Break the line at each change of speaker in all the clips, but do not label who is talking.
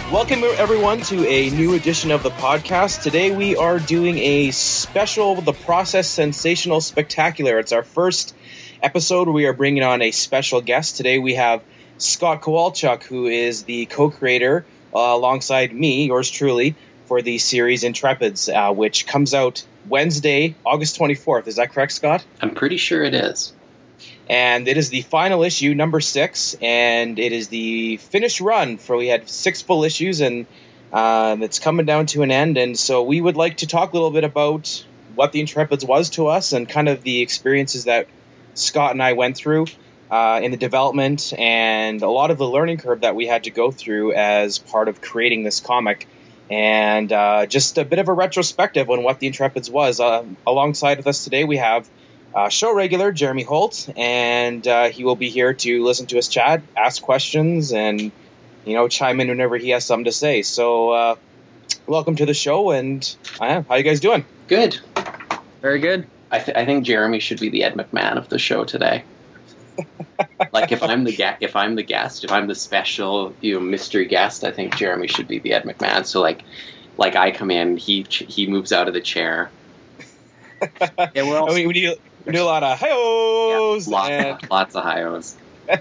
Welcome everyone to a new edition of the podcast. Today we are doing a special The Process Sensational Spectacular. It's our first episode where we are bringing on a special guest. Today we have Scott Kowalchuk, who is the co-creator alongside me, yours truly, for the series Intrepids, which comes out Wednesday, August 24th. Is that correct, Scott?
I'm pretty sure it is.
And it is the final issue, number 6, and it is the finished run. For we had 6 full issues, and it's coming down to an end. And so we would like to talk a little bit about what the Intrepids was to us and kind of the experiences that Scott and I went through in the development and a lot of the learning curve that we had to go through as part of creating this comic. And just a bit of a retrospective on what the Intrepids was. Alongside with us today, we have show regular Jeremy Holt, and he will be here to listen to us chat, ask questions, and chime in whenever he has something to say. So welcome to the show, and how you guys doing?
Good.
Very good.
I think Jeremy should be the Ed McMahon of the show today. Like if I'm the guest, if I'm the special mystery guest, I think Jeremy should be the Ed McMahon. So like I come in, he moves out of the chair.
Yeah, well, we do a lot of hi-ohs.
Yeah, lots of hi-ohs.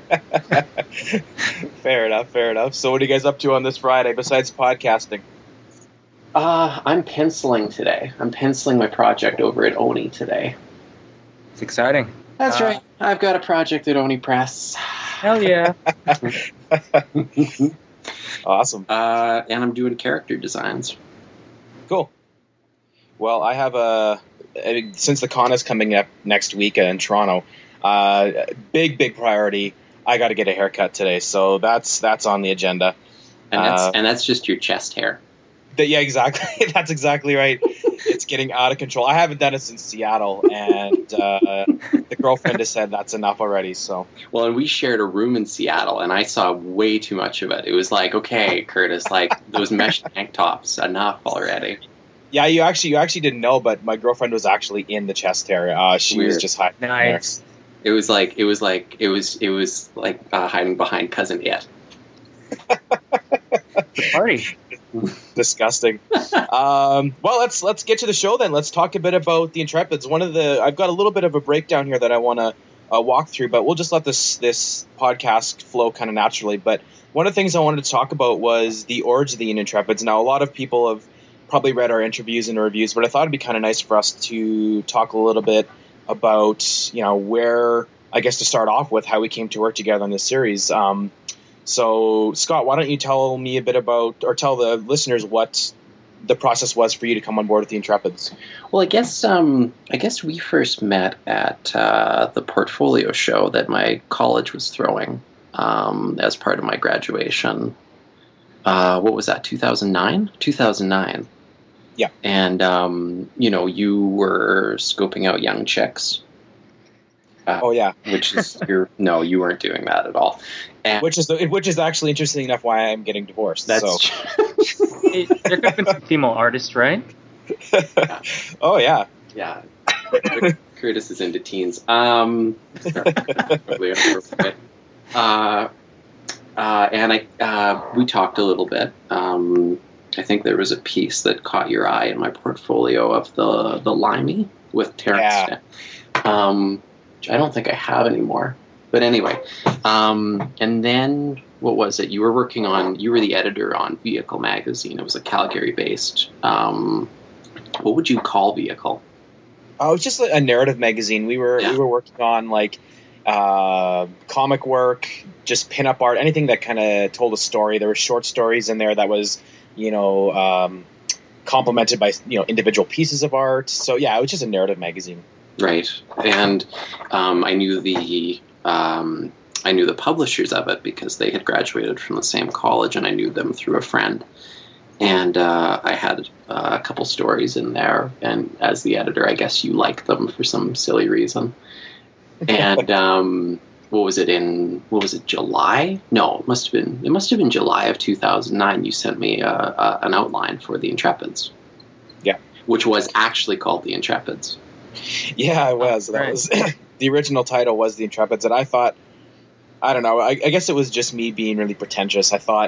Fair enough. So what are you guys up to on this Friday besides podcasting?
I'm penciling today. I'm penciling my project over at Oni today.
It's exciting.
That's right. I've got a project at Oni Press.
Hell yeah.
Awesome.
And I'm doing character designs.
Cool. Well, I have since the con is coming up next week in Toronto, big priority. I got to get a haircut today, so that's on the agenda.
And that's just your chest hair.
Yeah, exactly. That's exactly right. It's getting out of control. I haven't done it since Seattle, and the girlfriend has said that's enough already. So,
well, and we shared a room in Seattle, and I saw way too much of it. It was like, okay, Curtis, like those mesh tank tops, enough already.
Yeah, you actually didn't know, but my girlfriend was actually in the chest hair. She
Weird.
was just hiding.
Nice.
It was like hiding behind Cousin It.
The party.
Disgusting. Well, let's get to the show then. Let's talk a bit about the Intrepids. I've got a little bit of a breakdown here that I want to walk through, but we'll just let this podcast flow kind of naturally. But one of the things I wanted to talk about was the origin of the Intrepids. Now, a lot of people have probably read our interviews and reviews, but I thought it'd be kind of nice for us to talk a little bit about, where, I guess, to start off with how we came to work together on this series. So, Scott, why don't you tell me a bit about, or tell the listeners what the process was for you to come on board with the Intrepids?
Well, I guess we first met at the portfolio show that my college was throwing as part of my graduation. What was that? 2009. 2009.
Yeah.
And you were scoping out young chicks.
Oh yeah.
Which is no, you weren't doing that at all. And
which is actually interesting enough why I'm getting divorced.
That's
There could have been some female artists, right?
Yeah.
Oh yeah.
Yeah. Curtis is into teens. Probably inappropriate. And we talked a little bit. I think there was a piece that caught your eye in my portfolio of the Limey with Terrence. Yeah. Which I don't think I have anymore. But anyway, and then what was it? You were the editor on Vehicle magazine. It was a Calgary-based. What would you call Vehicle?
Oh, it was just a narrative magazine. We were working on like comic work, just pinup art, anything that kind of told a story. There were short stories in there that was, complemented by individual pieces of art. So yeah, it was just a narrative magazine.
Right, and I knew the publishers of it because they had graduated from the same college, and I knew them through a friend. And I had a couple stories in there, and as the editor, I guess you liked them for some silly reason. And what was it, July? No, it must have been July of 2009. You sent me an outline for the Intrepids.
Yeah,
which was actually called the Intrepids.
Yeah, it was. That was the original title was the Intrepids, and I thought, I don't know, I guess it was just me being really pretentious. I thought,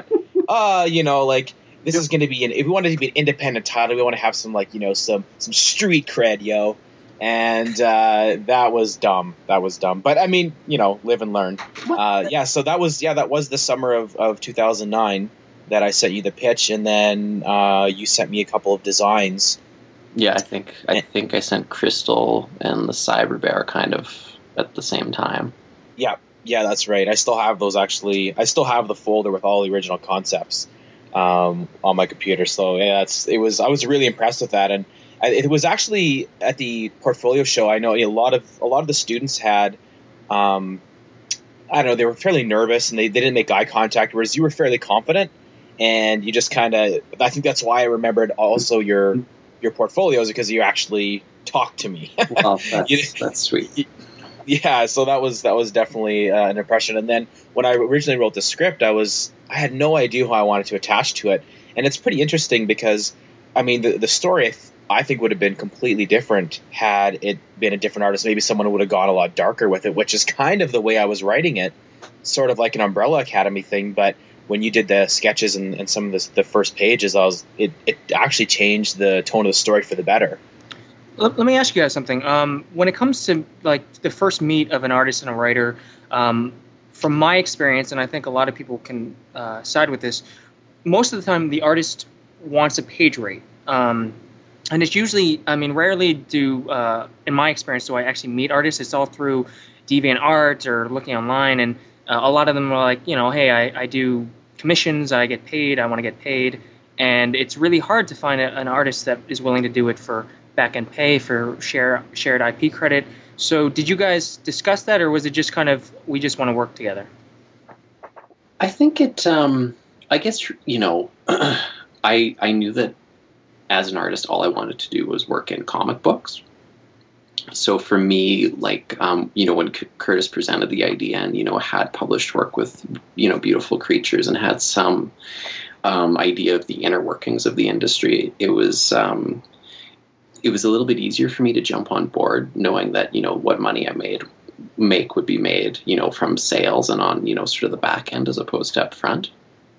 like this is going to be if we wanted to be an independent title, we want to have some like some street cred, yo. And that was dumb. But I mean, live and learn. So that was the summer of 2009 that I sent you the pitch, and then you sent me a couple of designs.
Yeah, I think I sent Crystal and the Cyber Bear kind of at the same time.
Yeah, that's right. I still have those actually. I still have the folder with all the original concepts on my computer. So yeah, I was really impressed with that, and it was actually at the portfolio show. I know a lot of the students had, I don't know, they were fairly nervous and they didn't make eye contact, whereas you were fairly confident, and you just kind of. I think that's why I remembered also your portfolios, because you actually talked to me.
Well, that's sweet.
Yeah, so that was definitely an impression. And then when I originally wrote the script, I had no idea who I wanted to attach to it, and it's pretty interesting because, I mean, the story I think would have been completely different had it been a different artist. Maybe someone would have gone a lot darker with it, which is kind of the way I was writing it, sort of like an Umbrella Academy thing. But when you did the sketches and some of the first pages, it actually changed the tone of the story for the better.
Let me ask you guys something. When it comes to like the first meet of an artist and a writer, from my experience, and I think a lot of people can side with this, most of the time the artist wants a page rate. And it's usually, I mean, rarely in my experience, do I actually meet artists. It's all through DeviantArt or looking online, and a lot of them are like, hey, I do commissions, I get paid, I want to get paid, and it's really hard to find an artist that is willing to do it for back-end pay, for shared IP credit. So did you guys discuss that, or was it just kind of, we just want to work together?
I think I guess, I knew that as an artist, all I wanted to do was work in comic books. So for me, like, when Curtis presented the idea and, had published work with, Beautiful Creatures and had some idea of the inner workings of the industry, it was a little bit easier for me to jump on board, knowing that, what money I make would be made, from sales and on, sort of the back end as opposed to up front.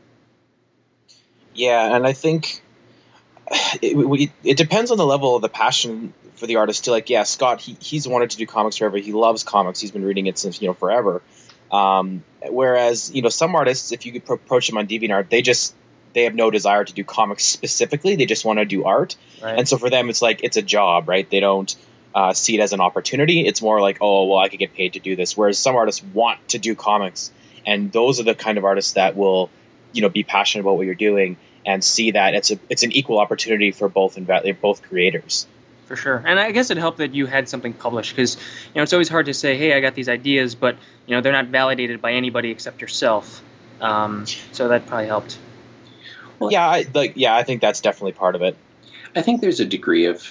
Yeah, and I think it depends on the level of the passion for the artist. To like, yeah, Scott, he's wanted to do comics forever. He loves comics. He's been reading it since forever. Whereas some artists, if you could approach them on DeviantArt, they have no desire to do comics specifically. They just want to do art, right. And so for them, it's like it's a job, right? They don't see it as an opportunity. It's more like, oh, well, I could get paid to do this. Whereas some artists want to do comics, and those are the kind of artists that will, be passionate about what you're doing and see that it's an equal opportunity for both creators.
For sure. And I guess it helped that you had something published, because it's always hard to say, hey, I got these ideas, but they're not validated by anybody except yourself. So that probably helped.
Well, yeah, I think that's definitely part of it.
I think there's a degree of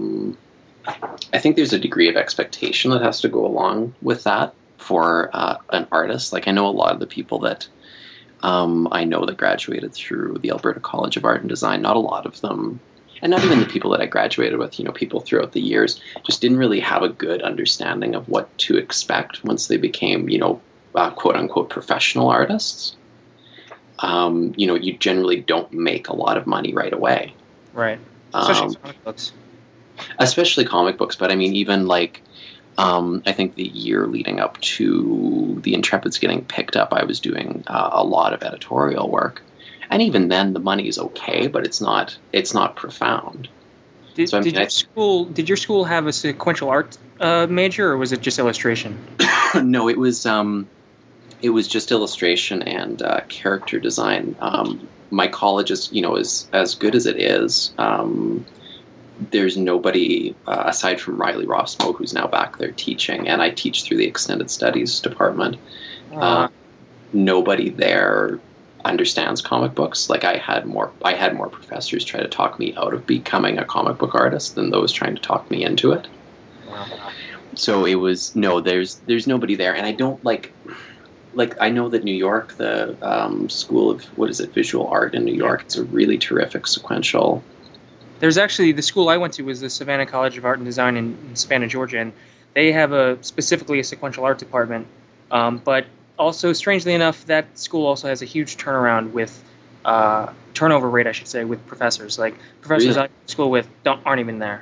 expectation that has to go along with that for an artist. Like, I know a lot of the people that I know that graduated through the Alberta College of Art and Design, not a lot of them, and not even the people that I graduated with, people throughout the years, just didn't really have a good understanding of what to expect once they became, quote unquote professional artists. You generally don't make a lot of money right away.
Right. Especially comic books.
Especially comic books, but I mean, even like, I think the year leading up to the Intrepids getting picked up, I was doing a lot of editorial work, and even then, the money is okay, but it's not profound.
Did your school have a sequential art major, or was it just illustration?
No, it was just illustration and character design. My college is as good as it is. There's nobody aside from Riley Rossmo, who's now back there teaching, and I teach through the Extended Studies department. Nobody there understands comic books. Like, I had more professors try to talk me out of becoming a comic book artist than those trying to talk me into it. Wow. So it was there's nobody there, and I don't like I know that New York, the School of Visual Art in New York, it's a really terrific sequential.
There's actually, the school I went to was the Savannah College of Art and Design in Savannah, Georgia, and they have specifically a sequential art department. But also, strangely enough, that school also has a huge turnaround with turnover rate, I should say, with professors. Like professors I went to school with aren't even there.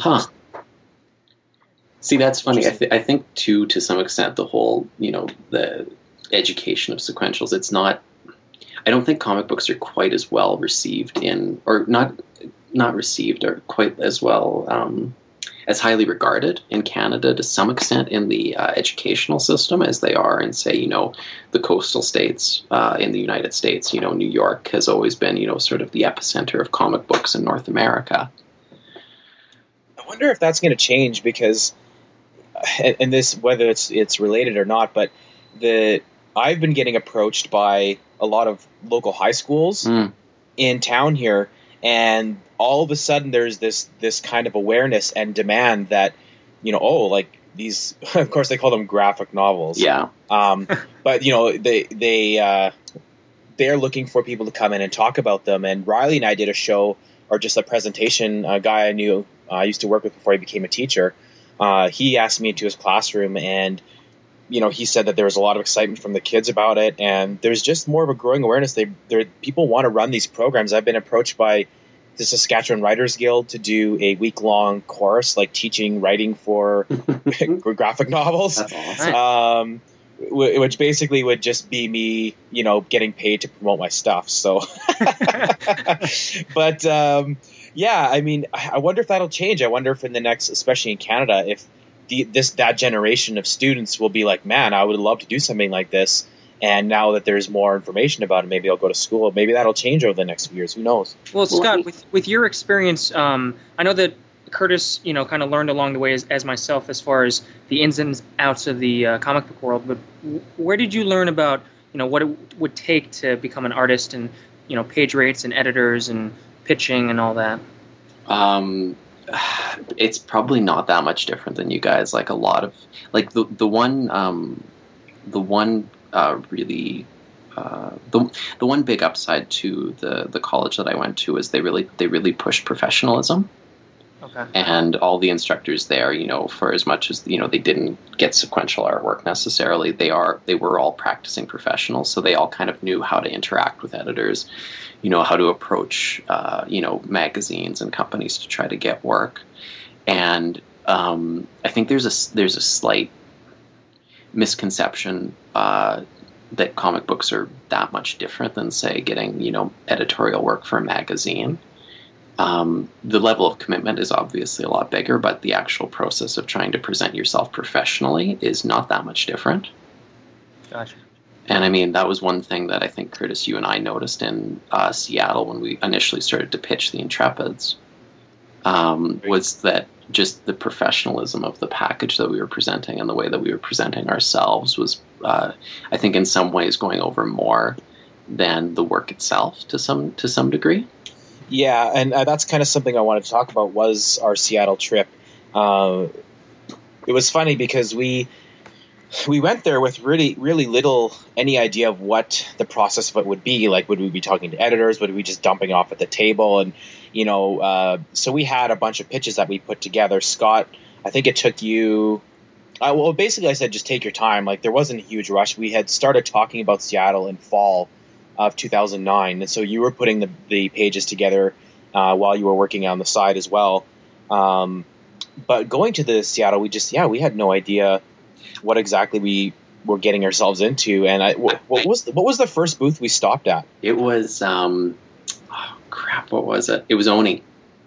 See, that's funny. I think too, to some extent, the whole, the education of sequentials, it's not. I don't think comic books are quite as well received or not received, or quite as well as highly regarded in Canada to some extent in the educational system as they are in, say, the coastal states in the United States. New York has always been, sort of the epicenter of comic books in North America.
I wonder if that's going to change because, and this, whether it's related or not, but I've been getting approached by a lot of local high schools in town here, and all of a sudden there's this kind of awareness and demand that, like these, of course they call them graphic novels.
Yeah.
But they're looking for people to come in and talk about them. And Riley and I did a show, or just a presentation. A guy I knew I used to work with before he became a teacher. He asked me into his classroom, and he said that there was a lot of excitement from the kids about it, and there's just more of a growing awareness. People want to run these programs. I've been approached by the Saskatchewan Writers Guild to do a week-long course, like teaching writing for graphic novels.
That's awesome.
Which basically would just be me, getting paid to promote my stuff. So, but yeah, I mean, I wonder if that'll change. I wonder if in the next, especially in Canada, if that generation of students will be like, man, I would love to do something like this. And now that there's more information about it, maybe I'll go to school. Maybe that'll change over the next few years. Who knows?
Well, Scott, with your experience, I know that Curtis, kind of learned along the way as myself as far as the ins and outs of the comic book world. But where did you learn about, what it would take to become an artist and, page rates and editors and pitching and all that?
It's probably not that much different than you guys. Like a lot of, like the one one big upside to the college that I went to is they really pushed professionalism.
Okay.
And all the instructors there, for as much as they didn't get sequential artwork necessarily, they were all practicing professionals, so they all kind of knew how to interact with editors, how to approach magazines and companies to try to get work. And I think there's a slight misconception that comic books are that much different than, say, getting editorial work for a magazine. The level of commitment is obviously a lot bigger, but the actual process of trying to present yourself professionally is not that much different.
Gotcha.
And I mean, that was one thing that I think, Curtis, you and I noticed in Seattle when we initially started to pitch the Intrepids, was that just the professionalism of the package that we were presenting and the way that we were presenting ourselves was, I think, in some ways going over more than the work itself to some degree.
Yeah, and that's kind of something I wanted to talk about was our Seattle trip. It was funny because we went there with really, really little any idea of what the process of it would be. Like, would we be talking to editors? Would we be just dumping off at the table? And, so we had a bunch of pitches that we put together. Scott, I think it took you basically I said just take your time. Like, there wasn't a huge rush. We had started talking about Seattle in fall of 2009, and so you were putting the pages together while you were working on the side as well. But going to the Seattle, we had no idea what exactly we were getting ourselves into. And what was the first booth we stopped at?
It was what was it? It was Oni.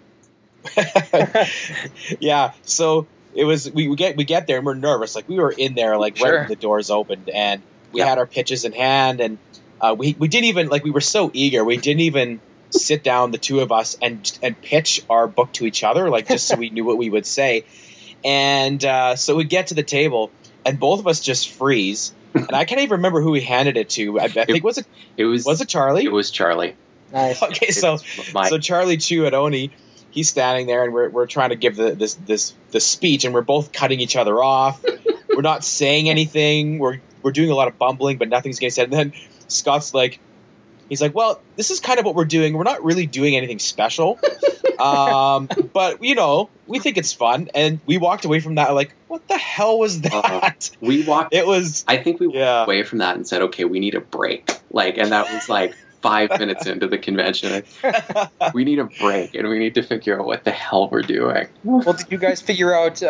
Yeah, so it was we get there and we're nervous. Like, we were in there like right when the doors opened, and we had our pitches in hand, and we didn't even, like, we were so eager, we didn't even sit down, the two of us, and pitch our book to each other, like, just so we knew what we would say. And so we get to the table, and both of us just freeze. And I can't even remember who we handed it to. I think was it Charlie?
It was Charlie.
Nice.
Okay, so Charlie Chu at Oni, he's standing there, and we're trying to give the speech, and we're both cutting each other off. We're not saying anything. We're doing a lot of bumbling, but nothing's getting said. And then Scott's like, he's like, well, this is kind of what we're doing. We're not really doing anything special, but we think it's fun. And we walked away from that like, what the hell was that?
I think we walked away from that and said, okay, we need a break. Like, and that was like, 5 minutes into the convention. We need a break, and we need to figure out what the hell we're doing.
Well, did you guys figure out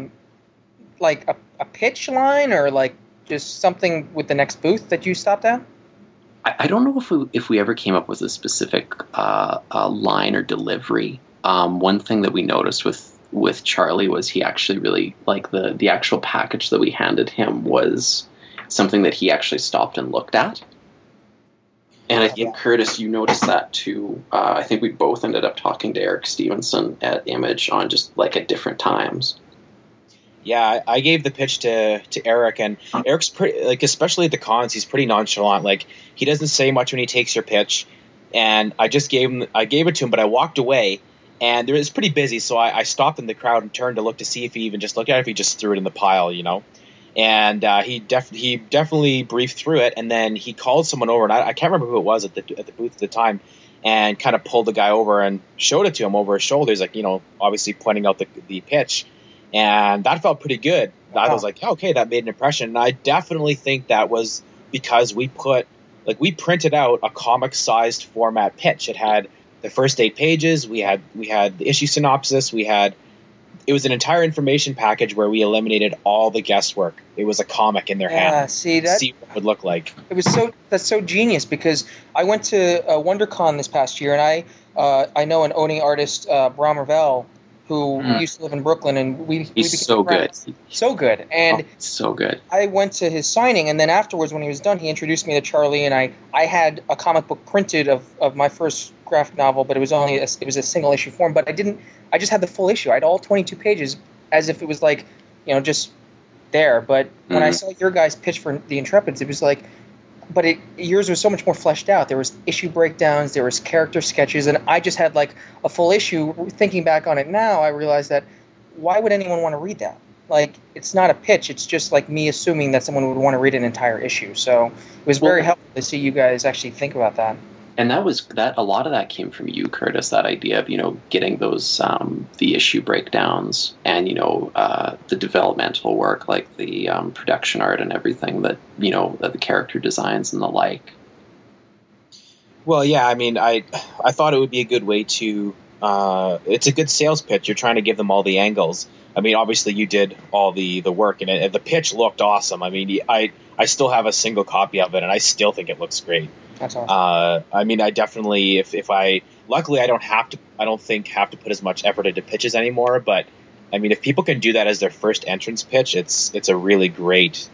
like a pitch line, or like just something with the next booth that you stopped at?
I don't know if we ever came up with a specific line or delivery. One thing that we noticed with Charlie was he actually really, like, the actual package that we handed him was something that he actually stopped and looked at. And I think, Curtis, you noticed that too. I think we both ended up talking to Eric Stevenson at Image on just, like, at different times.
Yeah, I gave the pitch to Eric, and Eric's pretty, like, especially at the cons, he's pretty nonchalant. Like, he doesn't say much when he takes your pitch, and I gave it to him, but I walked away, and it was pretty busy, so I stopped in the crowd and turned to look to see if he even just looked at it, if he just threw it in the pile, you know. And he definitely briefed through it, and then he called someone over, and I can't remember who it was at the booth at the time, and kind of pulled the guy over and showed it to him over his shoulders, like, you know, obviously pointing out the pitch. And that felt pretty good. Wow. I was like, okay, that made an impression. And I definitely think that was because we printed out a comic-sized format pitch. It had the first 8 pages. We had the issue synopsis. It was an entire information package where we eliminated all the guesswork. It was a comic in their hand.
See
what it would look like.
That's so genius, because I went to WonderCon this past year, and I know an Oni artist, Bram Ravel, who used to live in Brooklyn, and we became
so
friends.
Good.
So good. And
so good.
I went to his signing, and then afterwards, when he was done, he introduced me to Charlie, and I had a comic book printed of my first graphic novel, but it was a single issue form. But I just had the full issue. I had all 22 pages, as if it was like, you know, just there. But when I saw your guys' pitch for the Intrepids, it was like, but yours was so much more fleshed out. There was issue breakdowns, there was character sketches, and I just had like a full issue. Thinking back on it now, I realized that why would anyone want to read that? Like, it's not a pitch. It's just like me assuming that someone would want to read an entire issue. So it was very helpful to see you guys actually think about that.
And a lot of that came from you, Curtis, that idea of, you know, getting those, the issue breakdowns and, you know, the developmental work, like the production art and everything that, you know, the character designs and the like.
Well, yeah, I mean, I thought it would be a good way to, it's a good sales pitch. You're trying to give them all the angles. I mean, obviously you did all the work, and the pitch looked awesome. I mean, I still have a single copy of it, and I still think it looks great.
That's awesome.
I mean, I definitely, luckily I don't have to put as much effort into pitches anymore, but I mean, if people can do that as their first entrance pitch, it's a really great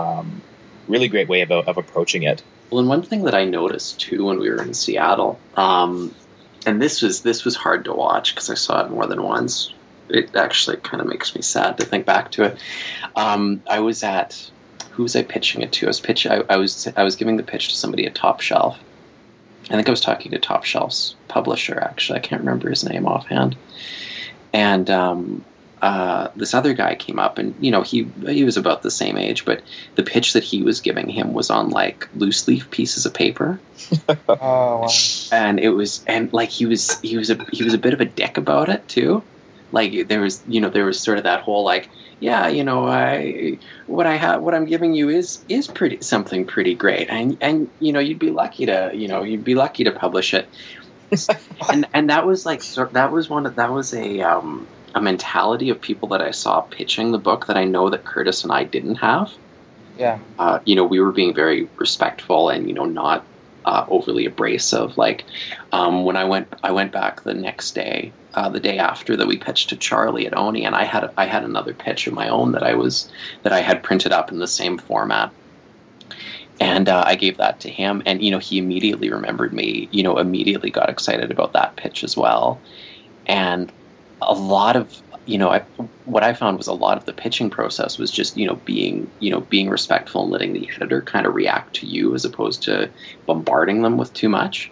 way of approaching it.
Well, and one thing that I noticed too when we were in Seattle, and this was hard to watch because I saw it more than once. It actually kind of makes me sad to think back to it. Who was I pitching it to? I was giving the pitch to somebody at Top Shelf. I think I was talking to Top Shelf's publisher, actually. I can't remember his name offhand. And this other guy came up, and, you know, he was about the same age, but the pitch that he was giving him was on, like, loose leaf pieces of paper.
Oh, wow.
And he was a bit of a dick about it too. Like, there was sort of that whole, like, yeah, you know, what I'm giving you is something pretty great, and you know, you'd be lucky to publish it. and that was like, that was a mentality of people that I saw pitching the book that I know that Curtis and I didn't have.
Yeah.
You know, we were being very respectful and, you know, not overly abrasive. Like, when I went back the next day, the day after that we pitched to Charlie at Oni, and I had another pitch of my own that I had printed up in the same format, and I gave that to him, and, you know, he immediately remembered me, you know, immediately got excited about that pitch as well. And a lot of, you know, what I found was a lot of the pitching process was just, you know, being respectful and letting the editor kind of react to you as opposed to bombarding them with too much.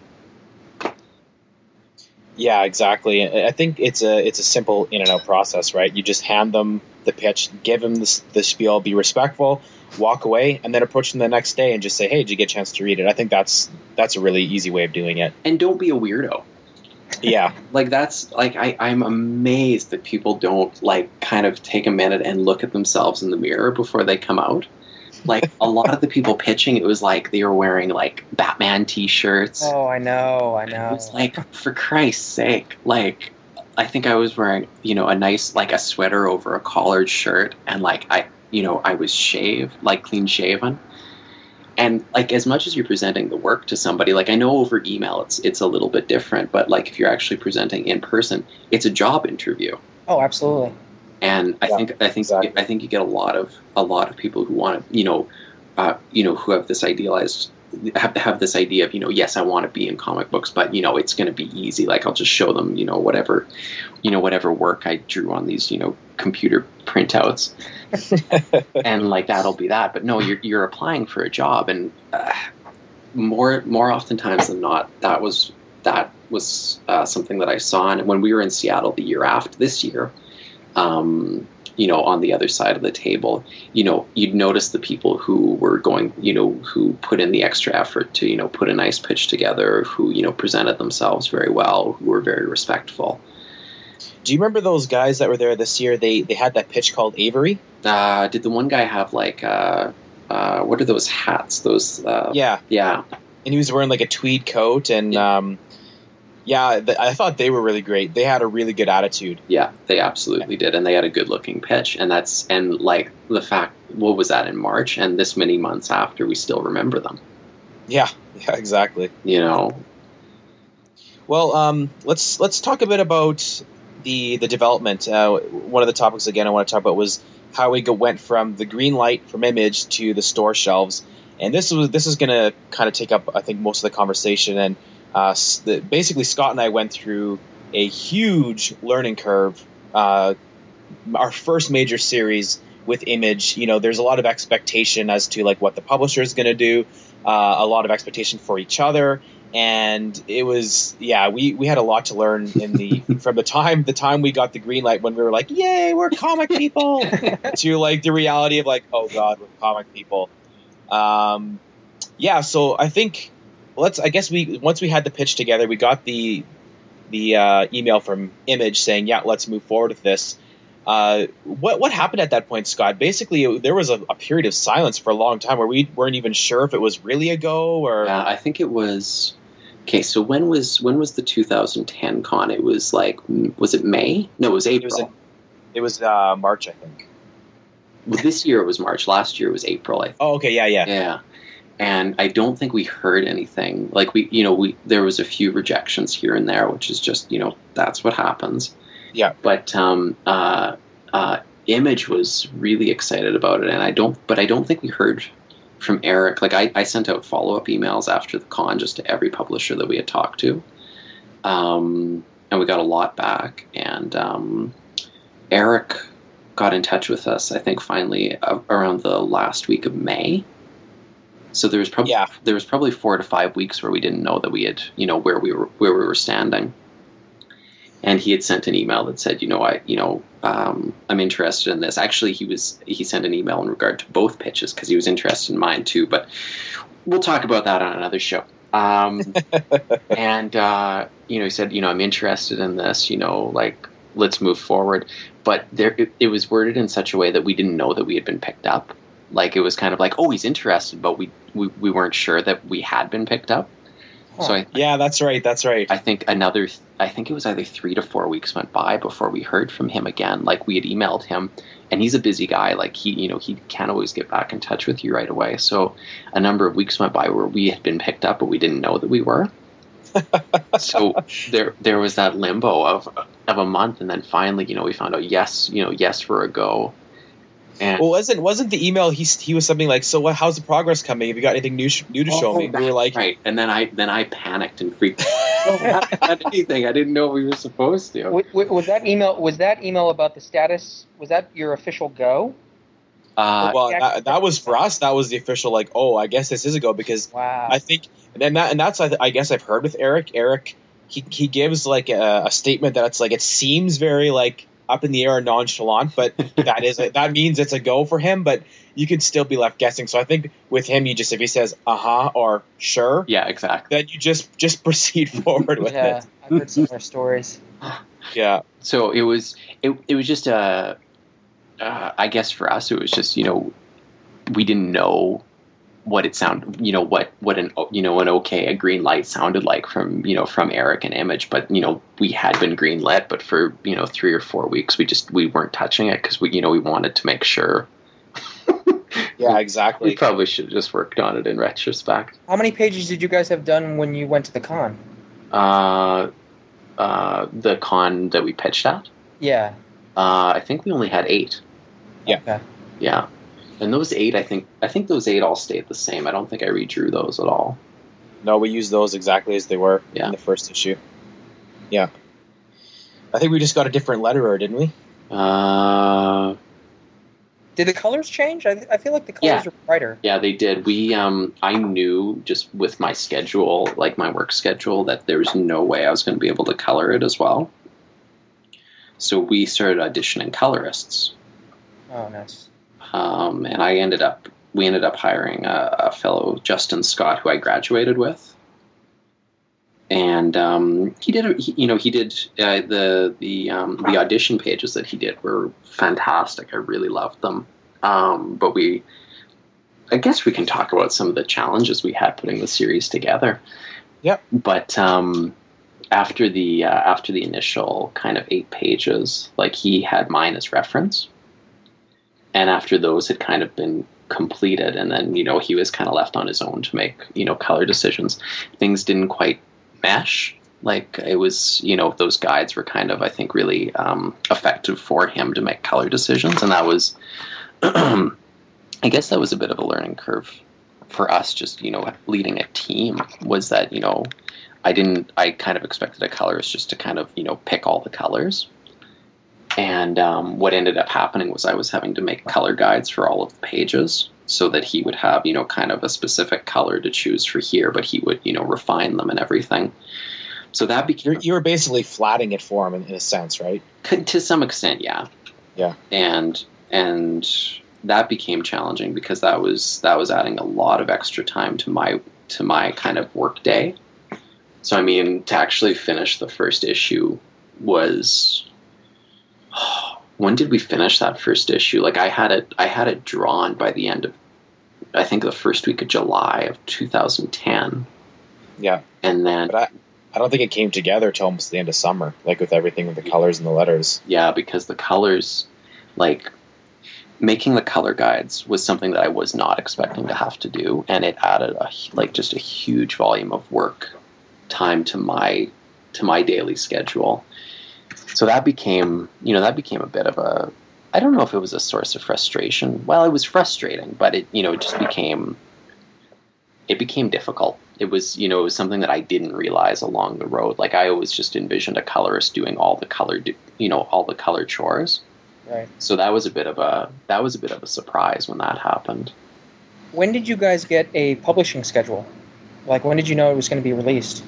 Yeah, exactly. I think it's a simple in and out process, right? You just hand them the pitch, give them the spiel, be respectful, walk away, and then approach them the next day and just say, "Hey, did you get a chance to read it?" I think that's a really easy way of doing it.
And don't be a weirdo.
Yeah.
Like, that's like, I'm amazed that people don't, like, kind of take a minute and look at themselves in the mirror before they come out. like a lot of the people pitching, it was like they were wearing like Batman t-shirts.
Oh, I know.
It was like, for Christ's sake, like I think I was wearing, a nice, like a sweater over a collared shirt, and like I was shaved, like clean shaven. And like, as much as you're presenting the work to somebody, like I know over email it's a little bit different, but like if you're actually presenting in person, it's a job interview.
Oh, absolutely.
And I think you get a lot of people who want to, who have this have this idea of, yes, I want to be in comic books, but it's going to be easy. Like I'll just show them, whatever work I drew on these, computer printouts, and like that'll be that. But no, you're applying for a job, and more oftentimes than not, that was something that I saw. And when we were in Seattle the year after this year, on the other side of the table, you'd notice the people who were going, who put in the extra effort to, put a nice pitch together, who, presented themselves very well, who were very respectful.
Do you remember those guys that were there this year? They had that pitch called Avery.
Did the one guy have like, what are those hats? Those,
yeah. And he was wearing like a tweed coat, and, I thought they were really great. They had a really good attitude.
Yeah, they absolutely did, and they had a good-looking pitch. And like the fact, what was that, in March? And this many months after, we still remember them.
Yeah, exactly. Well, let's talk a bit about the development. One of the topics again I want to talk about was how we went from the green light from Image to the store shelves, and this is going to kind of take up, I think, most of the conversation. And basically, Scott and I went through a huge learning curve. Our first major series with Image, there's a lot of expectation as to like what the publisher is going to do, a lot of expectation for each other, and it was we had a lot to learn from the time we got the green light, when we were like, yay, we're comic people, to like the reality of like, oh god, we're comic people. So I think. Once we had the pitch together, we got the email from Image saying, yeah, let's move forward with this. What happened at that point, Scott? Basically, there was a period of silence for a long time where we weren't even sure if it was really a go or.
I think it was. Okay, so when was the 2010 con? It was like, was it May? No, it was April.
It was March, I think.
Well, this year it was March. Last year it was April, I think.
Oh, okay, yeah.
Yeah. And I don't think we heard anything. Like there was a few rejections here and there, which is just, that's what happens.
Yeah.
But Image was really excited about it, and I don't think we heard from Eric. Like I sent out follow-up emails after the con just to every publisher that we had talked to, and we got a lot back. And Eric got in touch with us, I think, finally around the last week of May. So there was probably 4 to 5 weeks where we didn't know that we had, where we were standing. And he had sent an email that said, I'm interested in this. Actually, he sent an email in regard to both pitches because he was interested in mine too. But we'll talk about that on another show. And he said, I'm interested in this. Like, let's move forward. But it was worded in such a way that we didn't know that we had been picked up. Like, it was kind of like, oh, he's interested, but we weren't sure that we had been picked up.
Huh.
So
that's right.
I think it was either 3 to 4 weeks went by before we heard from him again. Like, we had emailed him, and he's a busy guy. Like, he can't always get back in touch with you right away. So a number of weeks went by where we had been picked up, but we didn't know that we were. So there was that limbo of a month, and then finally, we found out yes for a go. And
well, wasn't the email he was something like, so how's the progress coming? Have you got anything new to show me? We were like,
right, and then I panicked and freaked out. I hadn't done anything. I didn't know we were supposed to.
Was that email about the status? Was that your official go?
That was for us. That was the official, like, oh, I guess this is a go, because
wow.
I think, and that's I guess I've heard with Eric. Eric, he gives like a statement that it's like, it seems very like up in the air and nonchalant, but that means it's a go for him, but you can still be left guessing. So I think with him, if he says or sure,
yeah, exactly,
then you just proceed forward with it.
I've heard similar stories.
Yeah.
So it was just I guess for us it was just we didn't know what it sounded, a green light sounded like from Eric and Image, but we had been green lit, but for 3 or 4 weeks we weren't touching it because we wanted to make sure.
Yeah, exactly.
We probably should have just worked on it in retrospect.
How many pages did you guys have done when you went to the con?
The con that we pitched at?
Yeah.
I think we only had 8.
Yeah.
Okay.
Yeah. And those 8, I think those 8 all stayed the same. I don't think I redrew those at all.
No, we used those exactly as they were in the first issue. Yeah. I think we just got a different letterer, didn't we?
Did the colors change? I feel like the colors were brighter.
Yeah, they did. I knew just with my schedule, like my work schedule, that there was no way I was going to be able to color it as well. So we started auditioning colorists.
Oh, nice.
And we ended up hiring a fellow, Justin Scott, who I graduated with. And the audition pages that he did were fantastic. I really loved them. But I guess we can talk about some of the challenges we had putting the series together.
Yep.
But after the initial kind of 8 pages, like he had mine as reference, and after those had kind of been completed, and then he was kind of left on his own to make color decisions. Things didn't quite mesh. Like it was, those guides were kind of, I think, really effective for him to make color decisions, and that was, I guess, that was a bit of a learning curve for us. Just leading a team was that I kind of expected a colorist just to kind of pick all the colors, and what ended up happening was I was having to make color guides for all of the pages, so that he would have, kind of a specific color to choose for here, but he would, refine them and everything. So that became...
You were basically flatting it for him in a sense, right?
To some extent, yeah.
Yeah.
And that became challenging because that was adding a lot of extra time to my kind of work day. So, I mean, to actually finish the first issue was... When did we finish that first issue? Like I had it drawn by the end of, I think, the first week of July of 2010.
Yeah.
And then...
But I don't think it came together till almost the end of summer, like with everything with the colors and the letters.
Yeah, because the colors, like, making the color guides was something that I was not expecting to have to do, and it added just a huge volume of work time to my daily schedule. So that became a bit of a, I don't know if it was a source of frustration. Well, it was frustrating, but it just became difficult. It was, it was something that I didn't realize along the road. Like I always just envisioned a colorist doing all the color chores.
Right.
So that was a bit of a surprise when that happened.
When did you guys get a publishing schedule? Like when did you know it was going to be released?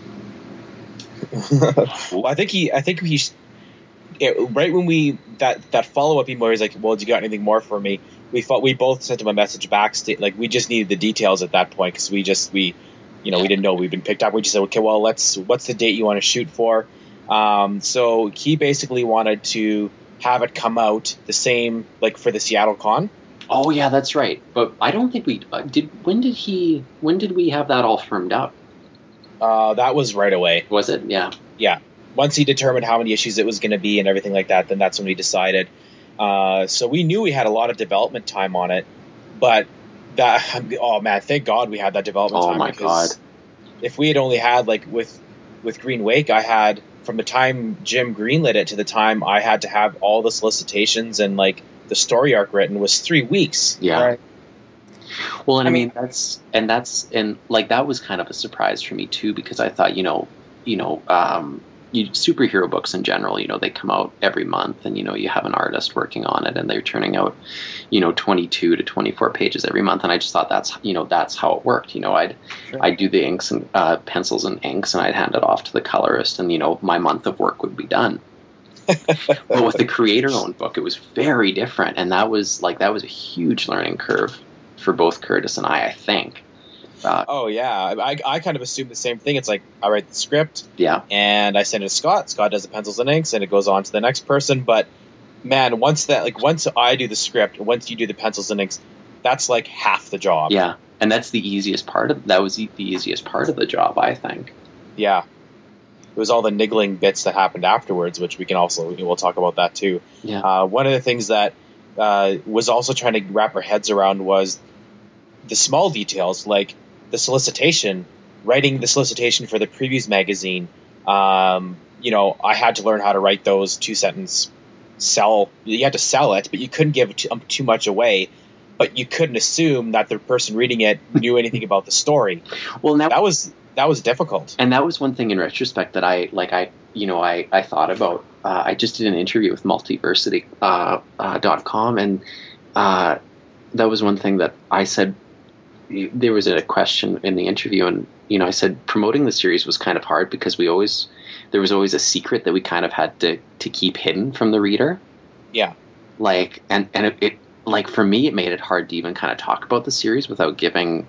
Well, I think he right when that follow-up email, he's like, well, do you got anything more for me? We both sent him a message back, like we just needed the details at that point, because we didn't know we'd been picked up. We just said, okay, well, what's the date you want to shoot for? So he basically wanted to have it come out the same, like for the Seattle Con.
Oh yeah, that's right. But I don't think we did. When did we have that all firmed up?
That was right away.
Was it? Yeah.
Yeah. Once he determined how many issues it was going to be and everything like that, then that's when we decided. So we knew we had a lot of development time on it, but oh man, thank God we had that development time.
Oh my God.
If we had only had, like with Green Wake, I had, from the time Jim greenlit it to the time I had to have all the solicitations and like the story arc written was 3 weeks.
Yeah.
Right.
Well, and I mean that was kind of a surprise for me too, because I thought, superhero books in general, they come out every month, and you have an artist working on it, and they're turning out 22 to 24 pages every month, and I just thought that's how it worked. I'd do the inks and pencils and inks, and I'd hand it off to the colorist, and my month of work would be done. But with the creator-owned book, it was very different, and that was a huge learning curve for both Curtis and I think.
Oh yeah, I kind of assumed the same thing. It's like I write the script, and I send it to Scott. Scott does the pencils and inks, and it goes on to the next person. But man, once I do the script, once you do the pencils and inks, that's like half the job.
Yeah, and that's the easiest part of that was the easiest part of the job, I think.
Yeah, it was all the niggling bits that happened afterwards, which we'll talk about that too.
Yeah.
One of the things that was also trying to wrap our heads around was the small details, like the solicitation, writing the solicitation for the previews magazine. I had to learn how to write those 2-sentence sell. You had to sell it, but you couldn't give too much away. But you couldn't assume that the person reading it knew anything about the story.
Well, now
that was difficult.
And that was one thing in retrospect that I thought about. I just did an interview with Multiversity.com, and that was one thing that I said. There was a question in the interview, and I said promoting the series was kind of hard because there was always a secret that we kind of had to keep hidden from the reader.
Yeah.
It for me, it made it hard to even kind of talk about the series without giving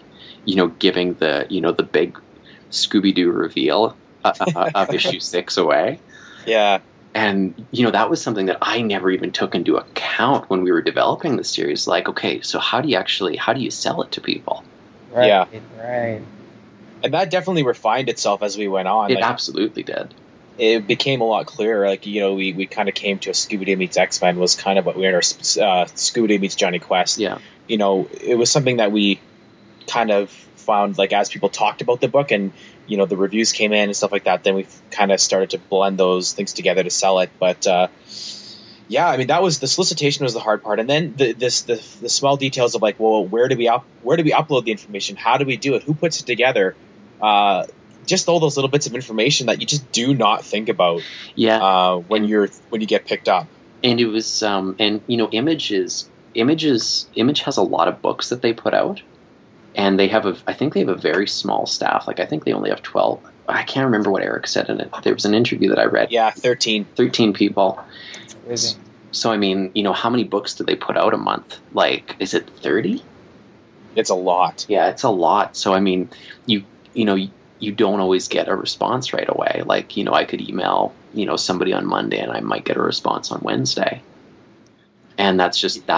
the big Scooby-Doo reveal of issue 6 away.
Yeah.
And, that was something that I never even took into account when we were developing the series. Like, okay, so how do you sell it to people?
Right,
yeah.
Right.
And that definitely refined itself as we went on.
It absolutely did.
It became a lot clearer. Like, we kind of came to a Scooby-Doo meets X-Men was kind of what we had our Scooby-Doo meets Johnny Quest.
Yeah.
It was something that we kind of found, like, as people talked about the book and, the reviews came in and stuff like that, then we kind of started to blend those things together to sell it. But, yeah, I mean, that was the solicitation was the hard part. And then the small details of, like, well, where do we upload the information? How do we do it? Who puts it together? Just all those little bits of information that you just do not think about.
Yeah.
When you get picked up.
And it was, Image has a lot of books that they put out. And I think they have a very small staff. Like, I think they only have 12. I can't remember what Eric said in it. There was an interview that I read.
Yeah, 13.
13 people.
That's crazy.
So, I mean, how many books do they put out a month? Like, is it 30?
It's a lot.
Yeah, it's a lot. So, I mean, you don't always get a response right away. Like, I could email, somebody on Monday and I might get a response on Wednesday. And that's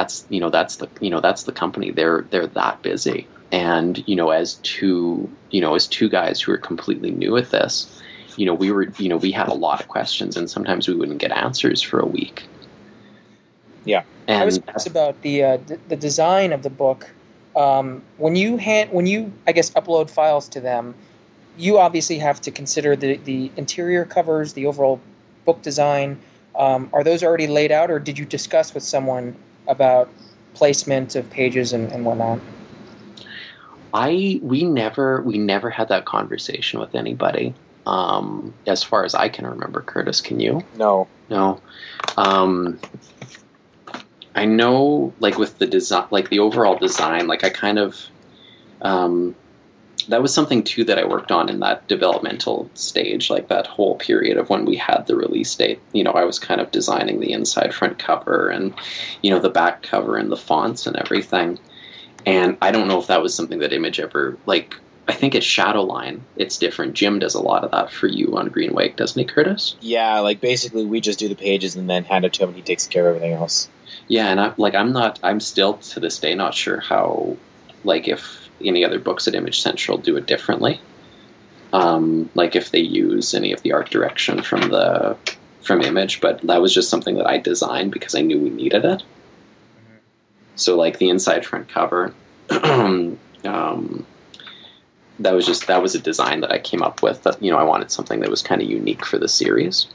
the company. They're that busy. And, as two guys who are completely new at this, we had a lot of questions and sometimes we wouldn't get answers for a week.
Yeah.
And I was curious about the design of the book. When you I guess upload files to them, you obviously have to consider the interior covers, the overall book design. Are those already laid out, or did you discuss with someone about placement of pages and whatnot?
We never had that conversation with anybody. As far as I can remember, Curtis, can you?
No.
I know, like, with the design, like the overall design, like I kind of, that was something too that I worked on in that developmental stage, like that whole period of when we had the release date. I was kind of designing the inside front cover and, the back cover and the fonts and everything. And I don't know if that was something that Image ever, like, I think it's Shadowline. It's different. Jim does a lot of that for you on Green Wake, doesn't he, Curtis?
Yeah, like, basically we just do the pages and then hand it to him and he takes care of everything else.
Yeah, and I'm still to this day not sure how, like, if any other books at Image Central do it differently. Like if they use any of the art direction from Image, but that was just something that I designed because I knew we needed it. So, like, the inside front cover, that was a design that I came up with that, I wanted something that was kind of unique for the series.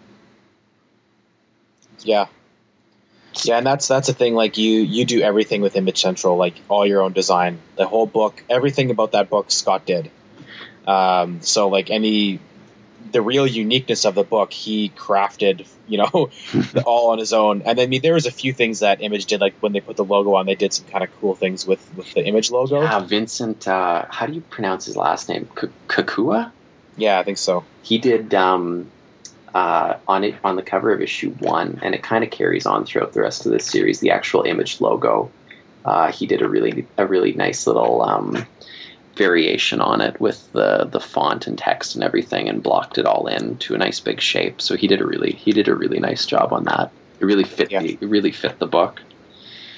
Yeah. Yeah, and that's the thing, like, you do everything with Image Central, like, all your own design. The whole book, everything about that book, Scott did. So, like, the real uniqueness of the book, he crafted, all on his own. And then, there was a few things that Image did, like when they put the logo on, they did some kind of cool things with the Image logo.
Yeah, Vincent, how do you pronounce his last name? Kakua?
Yeah, I think so.
He did on the cover of issue 1, and it kind of carries on throughout the rest of the series, the actual Image logo. He did a really nice little variation on it with the font and text and everything, and blocked it all in to a nice big shape. So he did a really nice job on that. It really fit the book.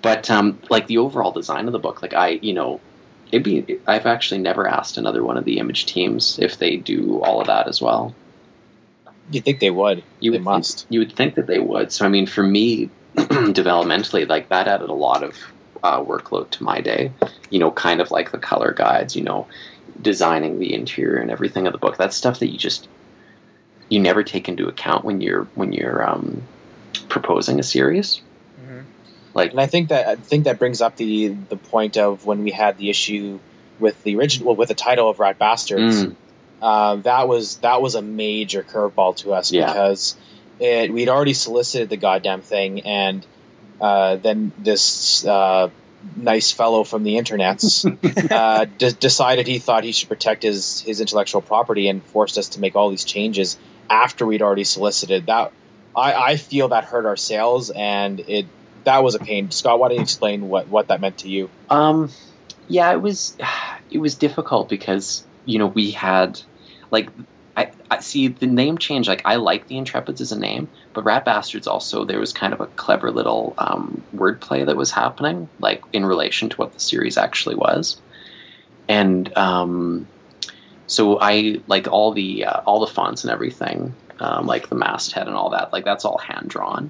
But like the overall design of the book, like I've actually never asked another one of the Image teams if they do all of that as well.
You think they would?
You would think that they would. So I mean, for me, developmentally, like that added a lot of workload to my day. Kind of like the color guides. Designing the interior and everything of the book. That's stuff that you never take into account when you're proposing a series.
And I think that brings up the point of when we had the issue with the original, with the title of Rat Bastards. That was a major curveball to us because we'd already solicited the goddamn thing, and then this nice fellow from the internets decided he thought he should protect his intellectual property and forced us to make all these changes after we'd already solicited that. I feel that hurt our sales, and that was a pain. Scott, why don't you explain what that meant to you?
Yeah, it was difficult because we had I see the name change. Like, I like the Intrepids as a name, but Rat Bastards also, there was kind of a clever little wordplay that was happening, like in relation to what the series actually was. And so I like all the fonts and everything, like the masthead and all that. Like, that's all hand drawn.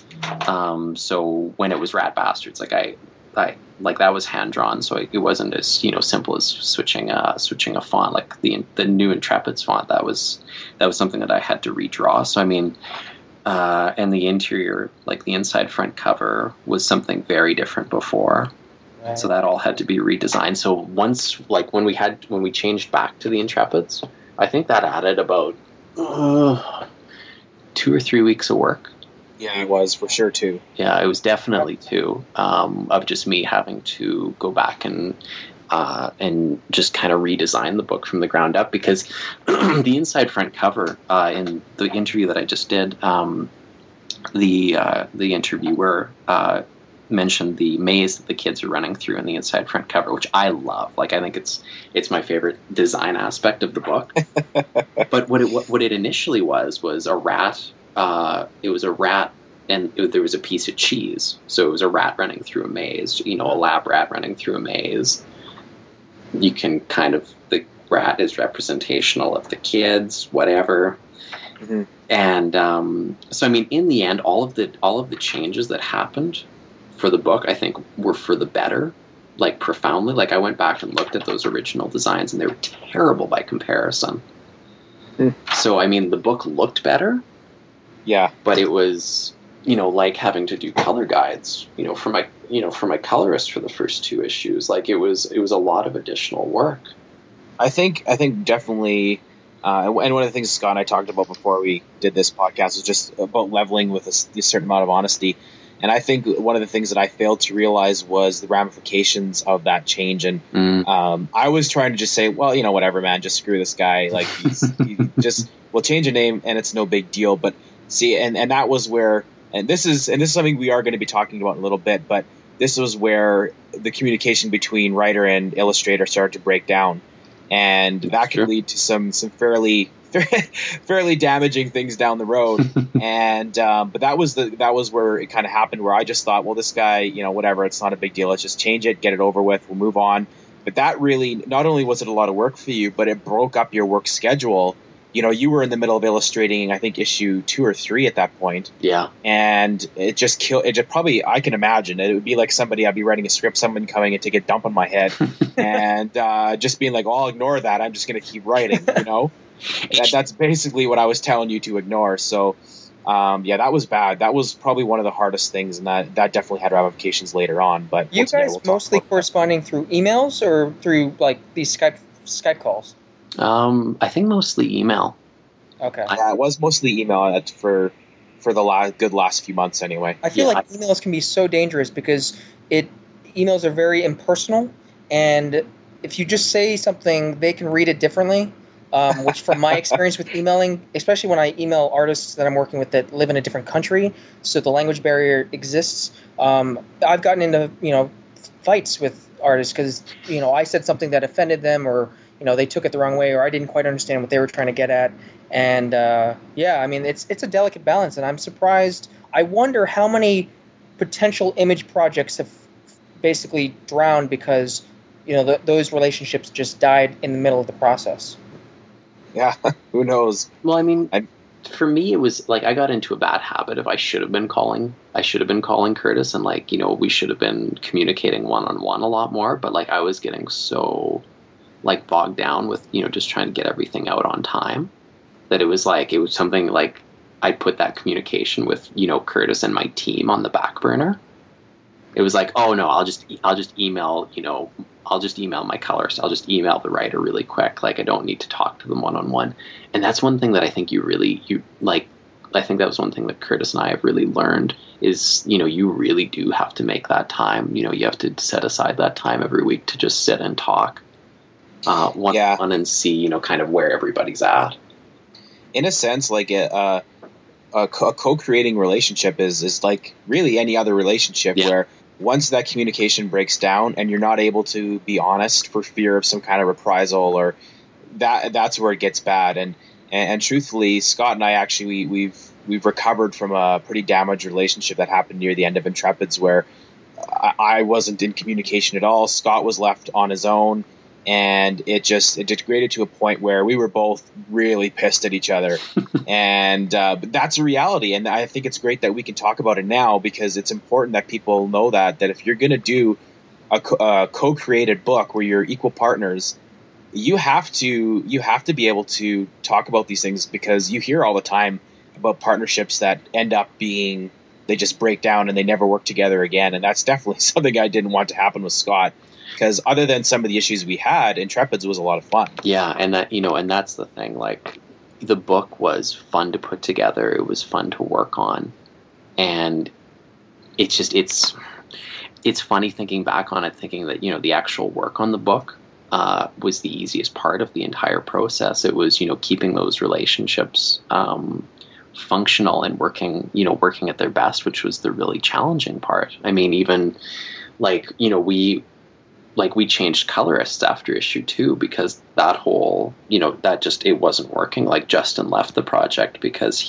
So when it was Rat Bastards, like I that was hand drawn, so it wasn't as simple as switching a font. Like the new Intrepids font, that was something that I had to redraw. So I mean, and the interior, like the inside front cover, was something very different before. Right. So that all had to be redesigned. So once, like when we changed back to the Intrepids, I think that added about 2 or 3 weeks of work.
Yeah, it was for sure 2.
Yeah, it was definitely 2 of just me having to go back and just kind of redesign the book from the ground up, because the inside front cover in the interview that I just did, the interviewer mentioned the maze that the kids are running through in the inside front cover, which I love. Like, I think it's my favorite design aspect of the book. But what it initially was a rat. It was a rat, and there was a piece of cheese. So it was a rat running through a maze, a lab rat running through a maze. You can the rat is representational of the kids, whatever. Mm-hmm. And so, I mean, in the end, all of the changes that happened for the book, I think, were for the better, like profoundly. Like, I went back and looked at those original designs, and they were terrible by comparison. Mm. So, I mean, the book looked better.
Yeah,
but it was, like having to do color guides, for my colorist for the first 2 issues. Like, it was a lot of additional work.
I think definitely, and one of the things Scott and I talked about before we did this podcast was just about leveling with a certain amount of honesty. And I think one of the things that I failed to realize was the ramifications of that change. And I was trying to just say, well, whatever, man, just screw this guy. Like, we'll change a name and it's no big deal. But see, and that was where, and this is something we are going to be talking about in a little bit, but this was where the communication between writer and illustrator started to break down, and that could lead to some fairly damaging things down the road. And but that was where it kind of happened, where I just thought, well, this guy, whatever, it's not a big deal, let's just change it, get it over with, we'll move on. But that really, not only was it a lot of work for you, but it broke up your work schedule. You were in the middle of illustrating, I think, issue 2 or 3 at that point.
Yeah.
And it just killed. It just probably, I can imagine it would be like I'd be writing a script, someone coming and take a dump on my head, and just being like, "Oh, I'll ignore that. I'm just going to keep writing." That's basically what I was telling you to ignore. So, yeah, that was bad. That was probably one of the hardest things, and that definitely had ramifications later on. But
you guys mostly corresponding through emails or through like these Skype calls?
I think mostly email.
Okay.
Yeah, it was mostly email for the last few months anyway.
I feel like emails can be so dangerous because emails are very impersonal, and if you just say something, they can read it differently. Which, from my experience with emailing, especially when I email artists that I'm working with that live in a different country, so the language barrier exists. I've gotten into fights with artists because I said something that offended them, or they took it the wrong way, or I didn't quite understand what they were trying to get at. And I mean, it's a delicate balance, and I'm surprised. I wonder how many potential Image projects have basically drowned because those relationships just died in the middle of the process.
Yeah, who knows?
Well, I mean, for me, it was like I got into a bad habit of I should have been calling Curtis, and like, we should have been communicating one-on-one a lot more, but like I was getting so like bogged down with just trying to get everything out on time that it was something like I put that communication with Curtis and my team on the back burner. It was like, oh no, I'll just email my colorist. I'll just email the writer really quick. Like I don't need to talk to them one-on-one. And that's one thing that I think I think that was one thing that Curtis and I have really learned is, you really do have to make that time. You have to set aside that time every week to just sit and talk one-on-one and see, kind of where everybody's at.
In a sense, like a co-creating relationship is like really any other relationship where once that communication breaks down and you're not able to be honest for fear of some kind of reprisal, or that's where it gets bad. And truthfully, Scott and I actually we've recovered from a pretty damaged relationship that happened near the end of Intrepids, where I wasn't in communication at all. Scott was left on his own, and it degraded to a point where we were both really pissed at each other. And but that's a reality, and I think it's great that we can talk about it now, because it's important that people know that if you're going to do a co-created book where you're equal partners, you have to be able to talk about these things, because you hear all the time about partnerships that end up being, they just break down and they never work together again. And that's definitely something I didn't want to happen with Scott, because other than some of the issues we had, Intrepids was a lot of fun.
Yeah, and that and that's the thing. Like, the book was fun to put together. It was fun to work on, and it's funny thinking back on it, thinking that the actual work on the book was the easiest part of the entire process. It was keeping those relationships functional and working at their best, which was the really challenging part. I mean, even we changed colorists after issue 2 because that whole it wasn't working. Like, Justin left the project because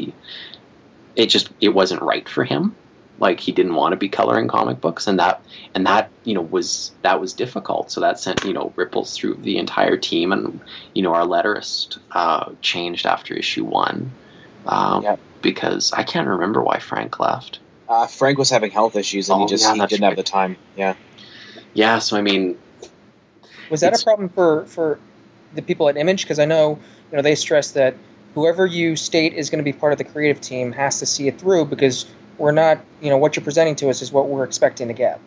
it wasn't right for him. Like, he didn't want to be coloring comic books, and that was difficult. So that sent ripples through the entire team, and our letterist changed after issue 1 because I can't remember why Frank left.
Frank was having health issues, and he didn't have the time.
Yeah, so I mean,
was that a problem for the people at Image? Because I know they stress that whoever you state is going to be part of the creative team has to see it through, because we're not, what you're presenting to us is what we're expecting to get.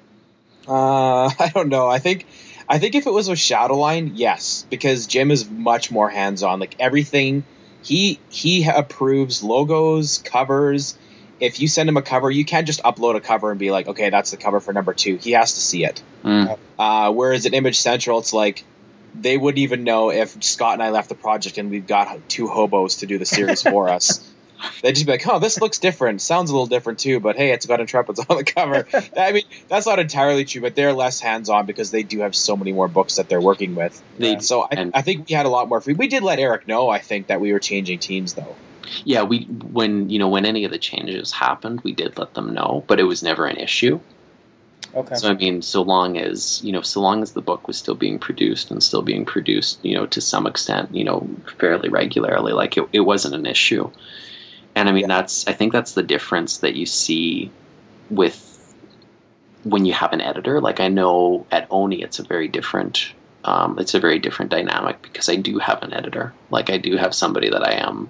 I don't know. I think if it was with Shadowline, yes, because Jim is much more hands-on. Like, everything, he approves logos, covers. If you send him a cover, you can't just upload a cover and be like, okay, that's the cover for number 2. He has to see it. Whereas at Image Central, it's like they wouldn't even know if Scott and I left the project and we've got 2 hobos to do the series for us. They'd just be like, oh, this looks different. Sounds a little different too, but hey, it's got Intrepids on the cover. I mean, that's not entirely true, but they're less hands-on because they do have so many more books that they're working with. So I think we had a lot more free. We did let Eric know, I think, that we were changing teams, though.
Yeah, when any of the changes happened, we did let them know, but it was never an issue.
Okay.
So I mean, so long as the book was still being produced to some extent, fairly regularly, like it wasn't an issue. And I mean, I think that's the difference that you see with when you have an editor. Like, I know at Oni, it's a very different dynamic, because I do have an editor. Like, I do have somebody that I am,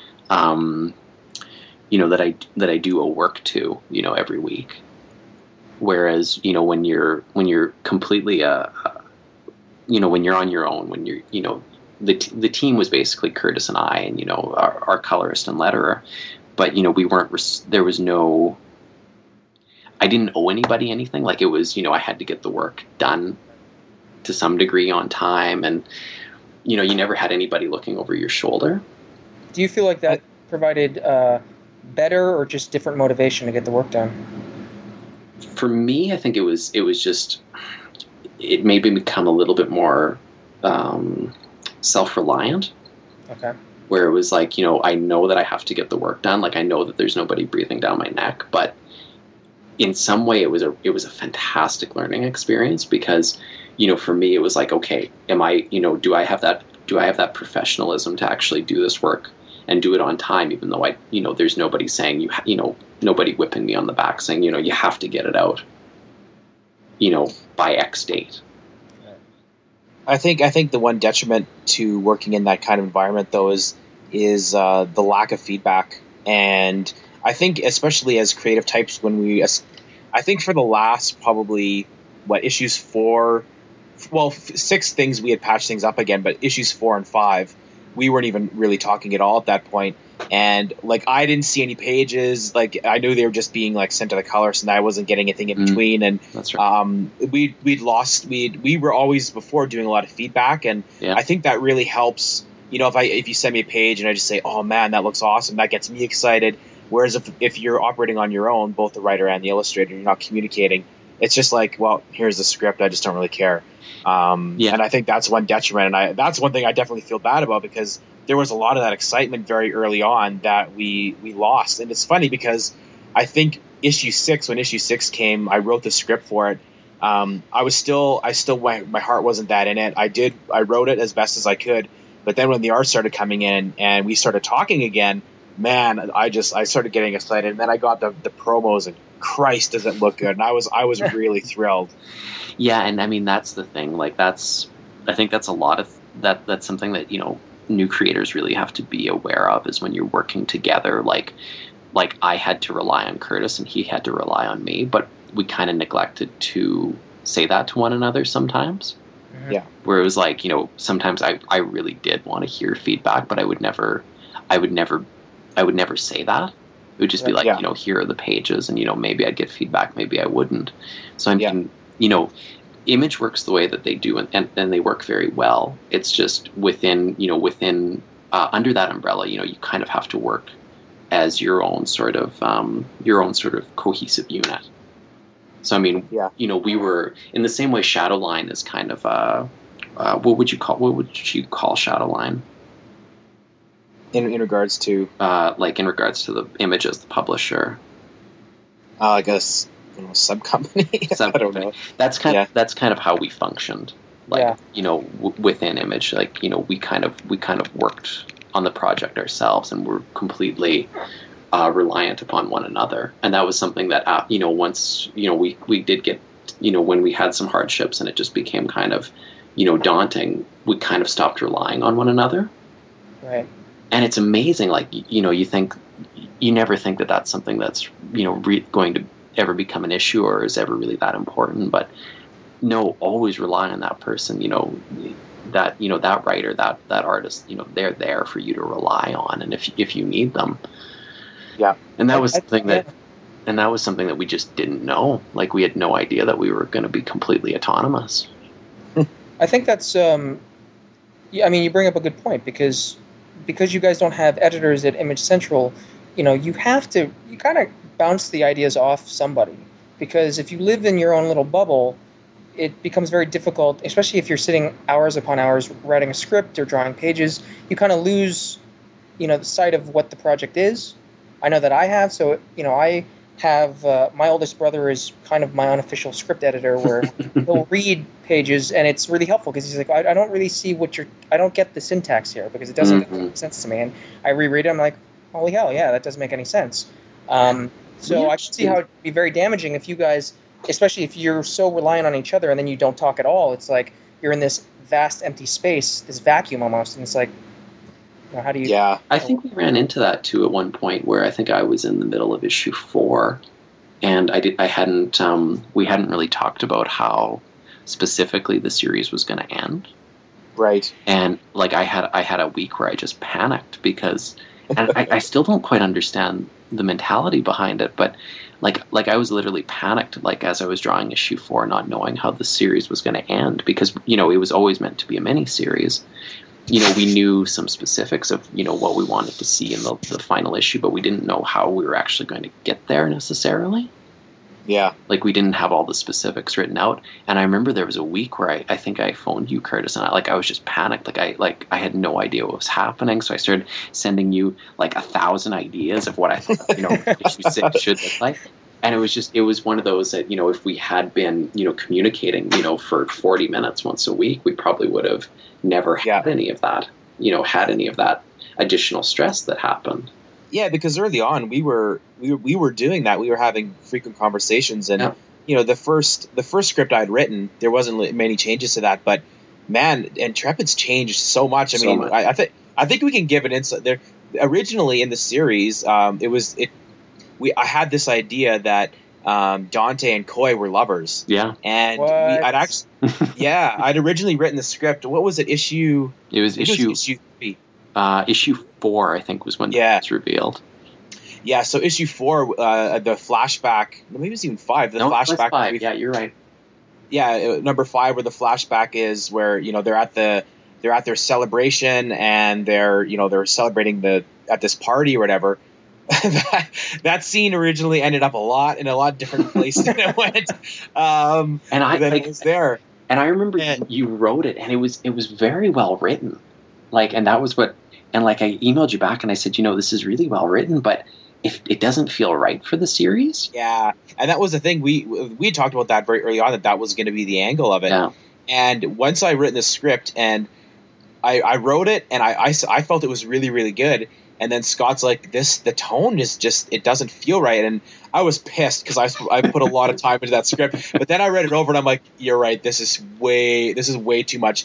that I do a work to, every week. Whereas, when you're completely, when you're on your own, when you're, the team was basically Curtis and I, and our colorist and letterer, but we weren't. There was no. I didn't owe anybody anything. Like, it was, I had to get the work done to some degree on time, and you never had anybody looking over your shoulder.
Do you feel like that provided better or just different motivation to get the work done?
For me, I think it was just, it made me become a little bit more self-reliant.
Okay.
Where it was like, I know that I have to get the work done. Like, I know that there's nobody breathing down my neck, but in some way it was a fantastic learning experience, because, you know, for me it was like, okay, am I, you know, do I have that professionalism to actually do this work and do it on time, even though I, you know, there's nobody saying nobody whipping me on the back saying, you know, you have to get it out, you know, by X date.
I think the one detriment to working in that kind of environment, though, is the lack of feedback. And I think, especially as creative types, I think for the last probably issues 4, 6 things we had patched things up again, but issues 4 and 5, we weren't even really talking at all at that point. And like, I didn't see any pages. Like, I knew they were just being like sent to the colorist, and I wasn't getting anything in between. And
that's right.
We were always before doing a lot of feedback, and I think that really helps. You know, if you send me a page and I just say, oh man, that looks awesome, that gets me excited. Whereas if you're operating on your own, both the writer and the illustrator, you're not communicating. It's just like, well, here's the script, I just don't really care. And I think that's one detriment, and that's one thing I definitely feel bad about, because there was a lot of that excitement very early on that we lost. And it's funny because I think when issue 6 came, I wrote the script for it. My heart wasn't that in it. I wrote it as best as I could, but then when the art started coming in and we started talking again, man, I started getting excited. And then I got the promos, and Christ, does it look good? And I was really thrilled.
Yeah, and I mean, that's the thing. Like, I think that's a lot of that's something that, you know, new creators really have to be aware of, is when you're working together. Like I had to rely on Curtis and he had to rely on me, but we kind of neglected to say that to one another sometimes.
Yeah.
Where it was like, you know, sometimes I really did want to hear feedback, but I would never say that. It would just be like, you know, here are the pages, and, you know, maybe I'd get feedback, maybe I wouldn't. So I mean, you know, Image works the way that they do, and they work very well. It's just within under that umbrella, you know, you kind of have to work as your own sort of cohesive unit. So I mean, you know, we were in the same way. Shadowline is kind of what would you call Shadowline?
In regards to
like in regards to the Image as the publisher,
I guess, you know, sub-company. I don't know.
That's kind of how we functioned. Like, you know, within Image, like, you know, we kind of worked on the project ourselves, and we're completely reliant upon one another. And that was something that, you know, once, you know, we did get, you know, when we had some hardships and it just became kind of, you know, daunting, we kind of stopped relying on one another.
Right.
And it's amazing, like, you know, you never think that that's something that's, you know, going to ever become an issue or is ever really that important. But no, always rely on that person, you know, that writer, that artist, you know, they're there for you to rely on, and if you need them.
Yeah.
And that was something that we just didn't know. Like, we had no idea that we were going to be completely autonomous.
I think that's I mean, you bring up a good point, because you guys don't have editors at Image Central, you know, you kind of bounce the ideas off somebody, because if you live in your own little bubble, it becomes very difficult, especially if you're sitting hours upon hours writing a script or drawing pages. You kind of lose, you know, the sight of what the project is. I know that I have. So, you know, I have my oldest brother is kind of my unofficial script editor, where he'll read pages, and it's really helpful, because he's like, I don't really see I don't get the syntax here, because it doesn't make sense to me. And I reread it, I'm like, holy hell, yeah, that doesn't make any sense. So I should see how it'd be very damaging if you guys, especially if you're so reliant on each other and then you don't talk at all. It's like you're in this vast empty space, this vacuum almost, and it's like, you know, how do you...
Yeah, I think we ran into that too at one point, where I think I was in the middle of issue 4, and we hadn't really talked about how specifically the series was going to end.
Right.
And like, I had a week where I just panicked, because, and I still don't quite understand the mentality behind it, but like I was literally panicked, like, as I was drawing issue 4, not knowing how the series was going to end, because, you know, it was always meant to be a mini-series. You know, we knew some specifics of, you know, what we wanted to see in the final issue, but we didn't know how we were actually going to get there necessarily.
Yeah.
Like, we didn't have all the specifics written out. And I remember there was a week where I think I phoned you, Curtis, and I was just panicked. I had no idea what was happening. So I started sending you like 1,000 ideas of what I thought, you know, issue 6 should look like. And it was one of those that, if we had been, communicating, for 40 minutes once a week, we probably would have never had any of that, had any of that additional stress that happened.
Yeah, because early on we were doing that. We were having frequent conversations, and the first script I'd written, there wasn't many changes to that, but man, Intrepid's changed so much. I think we can give an insight there. Originally in the series, I had this idea that Dante and Coy were lovers.
Yeah,
and I'd originally written the script. What was it? Issue 3.
Issue 4, I think, was when it was revealed.
Yeah, so issue 4, the flashback. Maybe it was even 5. Flashback.
5. Yeah, you're right.
Yeah, number 5, where the flashback is, where they're at their celebration, and they're celebrating at this party or whatever. that scene originally ended up in a lot different place than it went. It was there.
And I remember you wrote it, and it was very well written. And that was what. And I emailed you back and I said, this is really well written, but if it doesn't feel right for the series.
Yeah. And that was the thing. We talked about that very early on, that was going to be the angle of it.
Yeah.
And once I written the script and I wrote it, and I felt it was really, really good. And then Scott's like, the tone is just, it doesn't feel right. And I was pissed because I put a lot of time into that script. But then I read it over and I'm like, you're right. This is way too much.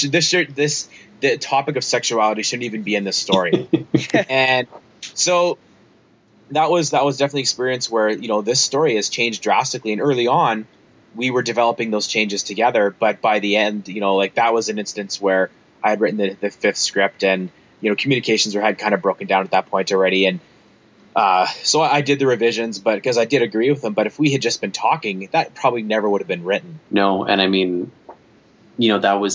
The topic of sexuality shouldn't even be in this story. And so that was definitely an experience where, this story has changed drastically. And early on, we were developing those changes together. But by the end, that was an instance where I had written the 5th script, and, communications had kind of broken down at that point already. And so I did the revisions, but because I did agree with them. But if we had just been talking, that probably never would have been written.
No. And I mean, that was,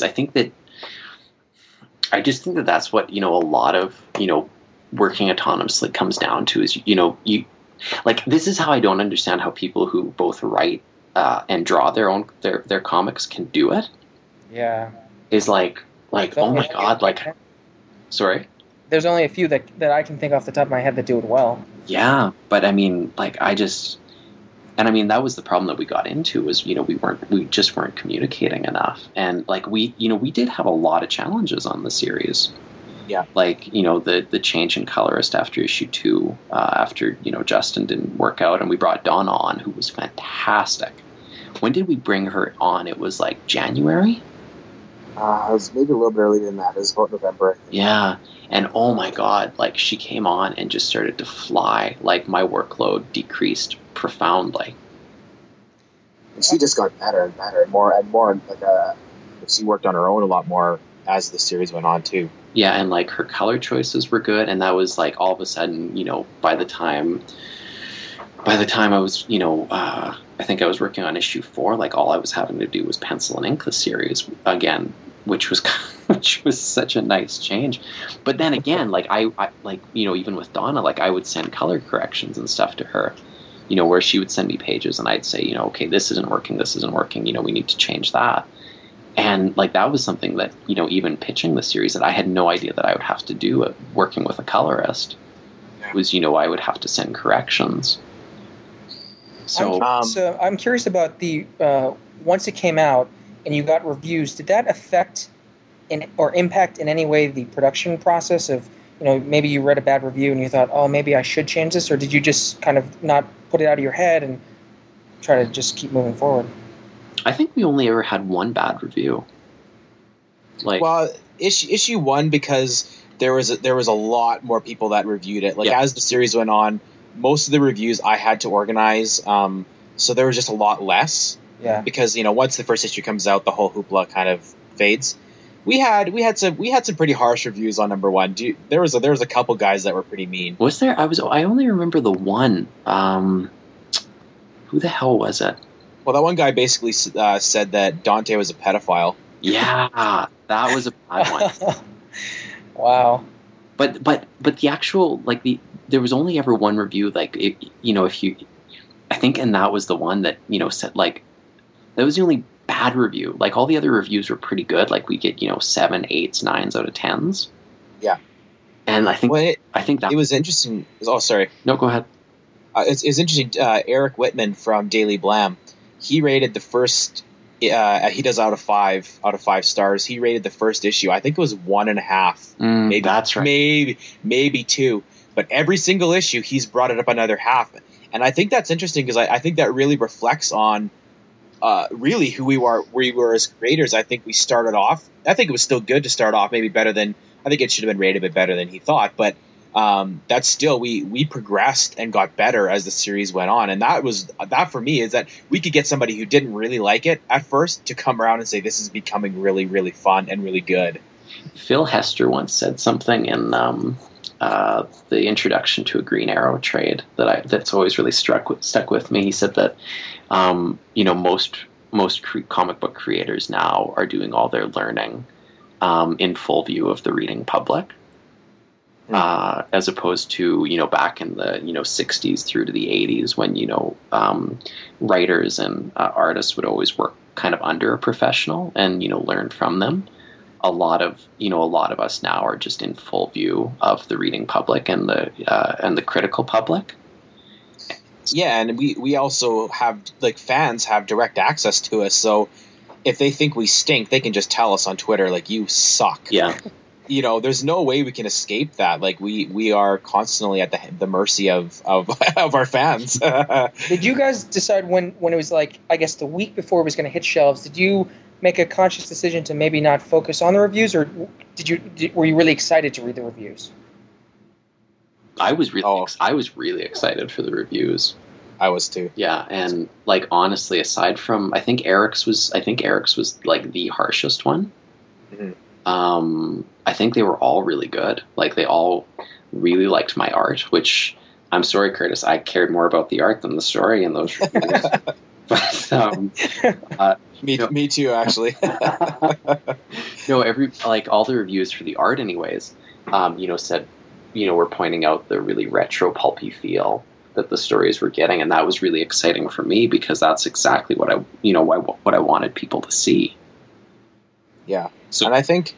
I just think that that's what, a lot of, working autonomously comes down to is, this is how I don't understand how people who both write and draw their comics can do it.
Yeah.
Is oh my God, sorry?
There's only a few that I can think off the top of my head that do it well.
Yeah, but I mean, that was the problem that we got into was, we just weren't communicating enough. And we did have a lot of challenges on the series.
Yeah.
The change in colorist after issue 2, after, Justin didn't work out, and we brought Donna on, who was fantastic. When did we bring her on? It was January?
It was maybe a little bit earlier than that. It was about November.
Yeah. And oh my God, she came on and just started to fly. My workload decreased profoundly.
And she just got better and better and more. She worked on her own a lot more as the series went on too.
Yeah, and her color choices were good, and that was all of a sudden, by the time I was, I think I was working on issue 4, all I was having to do was pencil and ink the series again, which was such a nice change. But then again, I even with Donna, I would send color corrections and stuff to her, where she would send me pages and I'd say, okay, this isn't working, we need to change that. And that was something that, even pitching the series that I had no idea that I would have to do working with a colorist. Was, I would have to send corrections. So
I'm curious about the once it came out and you got reviews, did that affect or impact in any way the production process of, maybe you read a bad review and you thought, oh, maybe I should change this, or did you just kind of not put it out of your head and try to just keep moving forward?
I think we only ever had one bad review.
Issue 1, because there was a lot more people that reviewed it. As the series went on, most of the reviews I had to organize, so there was just a lot less.
Yeah.
Because once the first issue comes out, the whole hoopla kind of fades. We had some pretty harsh reviews on number 1. There was a couple guys that were pretty mean.
Was there? I only remember the one. Who the hell was it?
Well, that one guy basically said that Dante was a pedophile.
Yeah, that was a bad one.
Wow.
But the actual there was only ever one review I think, and that was the one that said that was the only bad review. All the other reviews were pretty good. We get 7, 8s, 9s out of 10s.
Yeah.
And I think that
it was interesting. Oh, sorry.
No, go ahead.
it's interesting. Eric Whitman from Daily Blam, he rated the first. He does out of 5 stars. He rated the first issue. I think it was 1.5. Maybe
that's right.
Maybe 2. But every single issue, he's brought it up another half. And I think that's interesting because I think that really reflects on really who we were as creators. I think we started off. I think it was still good to start off. Maybe better than. I think it should have been rated a bit better than he thought. But that's still we progressed and got better as the series went on, and that for me is that we could get somebody who didn't really like it at first to come around and say this is becoming really, really fun and really good.
Phil Hester once said something in the introduction to a Green Arrow trade that's always really stuck with me. He said that most comic book creators now are doing all their learning in full view of the reading public. As opposed to, back in the, 60s through to the 80s when, writers and artists would always work kind of under a professional and, learn from them. A lot of us now are just in full view of the reading public and the critical public.
Yeah. And we also have, like, fans have direct access to us. So if they think we stink, they can just tell us on Twitter, like, you suck.
Yeah.
There's no way we can escape that. Like we are constantly at the mercy of our fans.
Did you guys decide when it was, like, I guess the week before it was going to hit shelves? Did you make a conscious decision to maybe not focus on the reviews, or were you really excited to read the reviews?
I was really excited for the reviews.
I was too.
Yeah, and like honestly, aside from I think Eric's was like the harshest one.
Mm-hmm.
I think they were all really good. Like they all really liked my art, which I'm sorry, Curtis, I cared more about the art than the story in those reviews. But
me too, actually.
No, all the reviews for the art, anyways, said, were pointing out the really retro pulpy feel that the stories were getting, and that was really exciting for me because that's exactly what I wanted people to see.
Yeah. And I think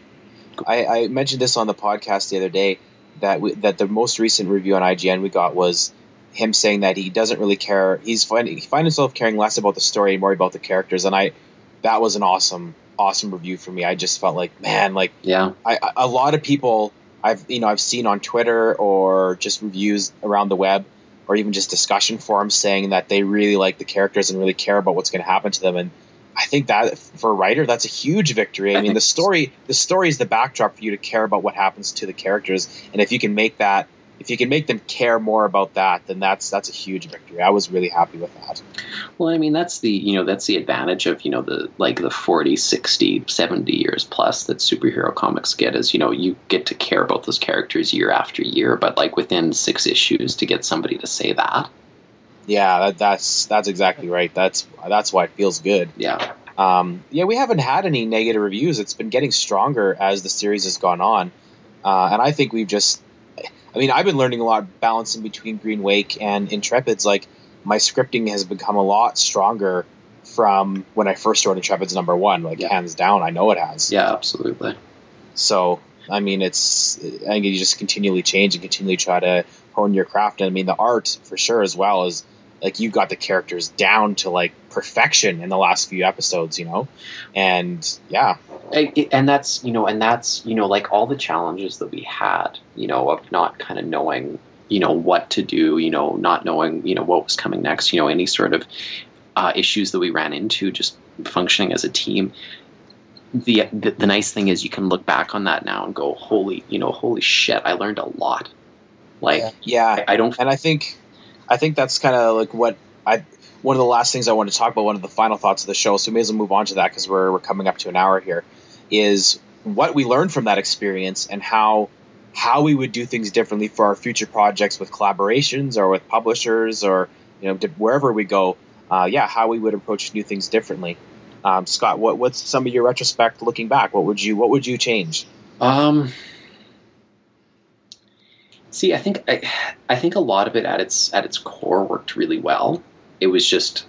I mentioned this on the podcast the other day that the most recent review on IGN we got was him saying that he doesn't really care. He finds himself caring less about the story and more about the characters. And that was an awesome review for me. I just felt like, man, like,
yeah,
a lot of people I've seen on Twitter or just reviews around the web or even just discussion forums saying that they really like the characters and really care about what's going to happen to them. And I think that for a writer, that's a huge victory. I mean, the story is the backdrop for you to care about what happens to the characters. And if you can make them care more about that, then that's a huge victory. I was really happy with that.
Well, I mean, that's the advantage of, the 40, 60, 70 years plus that superhero comics get is, you get to care about those characters year after year, but like within 6 issues to get somebody to say that.
Yeah, that's exactly right. That's why it feels good.
Yeah.
We haven't had any negative reviews. It's been getting stronger as the series has gone on. And I think I've been learning a lot balancing between Green Wake and Intrepids. Like, my scripting has become a lot stronger from when I first wrote Intrepids #1. Hands down, I know it has.
Yeah, absolutely.
So, I think you just continually change and continually try to hone your craft. And I mean, the art for sure as well is, like, you've got the characters down to, like, perfection in the last few episodes, and yeah.
And that's like all the challenges that we had, of not kind of knowing, what to do, not knowing, what was coming next, any sort of issues that we ran into just functioning as a team. The nice thing is you can look back on that now and go, holy shit, I learned a lot. Like,
yeah.
I don't,
and I think that's kind of like one of the last things I want to talk about, one of the final thoughts of the show, so we may as well move on to that because we're coming up to an hour here, is what we learned from that experience and how we would do things differently for our future projects with collaborations or with publishers or, wherever we go, how we would approach new things differently. Scott, what's some of your retrospect looking back? What would you change?
See, I think a lot of it at its core worked really well. It was just,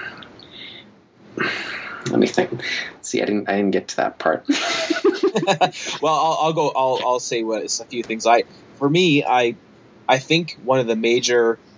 let me think. See, I didn't get to that part.
Well, I'll say a few things. For me, I think one of the major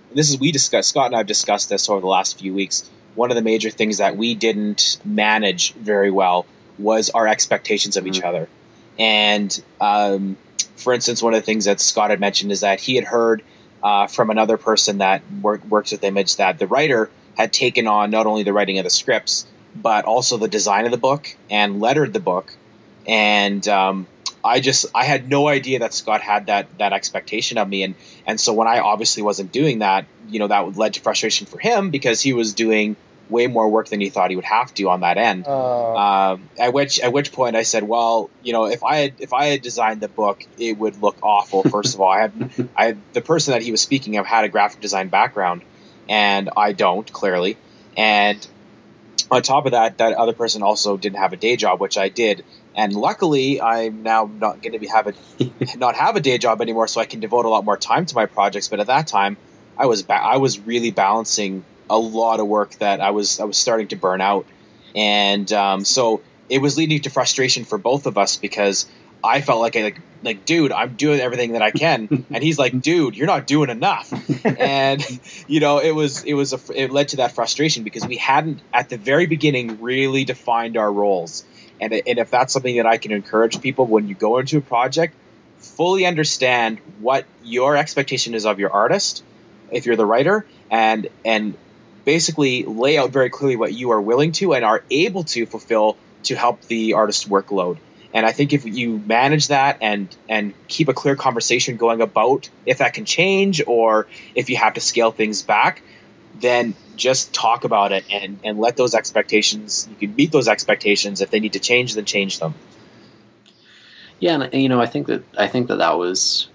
Scott and I have discussed this over the last few weeks. One of the major things that we didn't manage very well was our expectations of each other. And for instance, one of the things that Scott had mentioned is that he had heard from another person that works with Image that the writer had taken on not only the writing of the scripts, but also the design of the book and lettered the book. And I had no idea that Scott had that expectation of me. And so when I obviously wasn't doing that, that led to frustration for him because he was doing way more work than he thought he would have to on that end. At which point I said, well, if I had designed the book, it would look awful. First of all, the person that he was speaking of had a graphic design background, and I don't, clearly. And on top of that, that other person also didn't have a day job, which I did. And luckily, I'm now not going to not have a day job anymore, so I can devote a lot more time to my projects. But at that time, I was really balancing a lot of work that I was starting to burn out. And so it was leading to frustration for both of us because I felt like, dude, I'm doing everything that I can. And he's like, dude, you're not doing enough. And, it led to that frustration because we hadn't at the very beginning really defined our roles. And if that's something that I can encourage people when you go into a project, fully understand what your expectation is of your artist, if you're the writer, and basically lay out very clearly what you are willing to and are able to fulfill to help the artist's workload. And I think if you manage that and keep a clear conversation going about if that can change or if you have to scale things back, then just talk about it and let those expectations, you can meet those expectations. If they need to change, then change them.
Yeah. And, I think that was,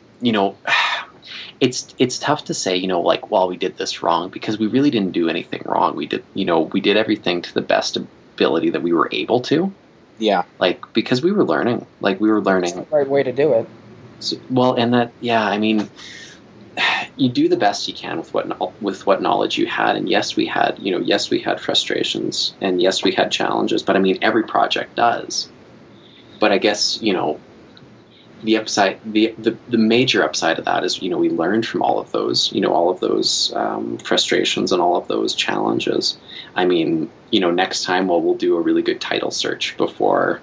it's tough to say, well, we did this wrong because we really didn't do anything wrong. We did everything to the best ability that we were able to.
Yeah.
Because we were learning.
That's the right way to do it.
So, well, and that, yeah, I mean, you do the best you can with what knowledge you had. And yes, we had frustrations, and yes, we had challenges, but I mean, every project does. But I guess, the upside, the major upside of that is, we learned from all of those frustrations and all of those challenges. I mean, next time we'll do a really good title search before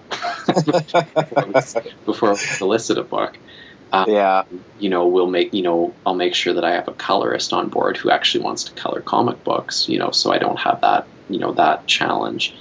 we solicit a book.
Yeah.
I'll make sure that I have a colorist on board who actually wants to color comic books, so I don't have that, that challenge.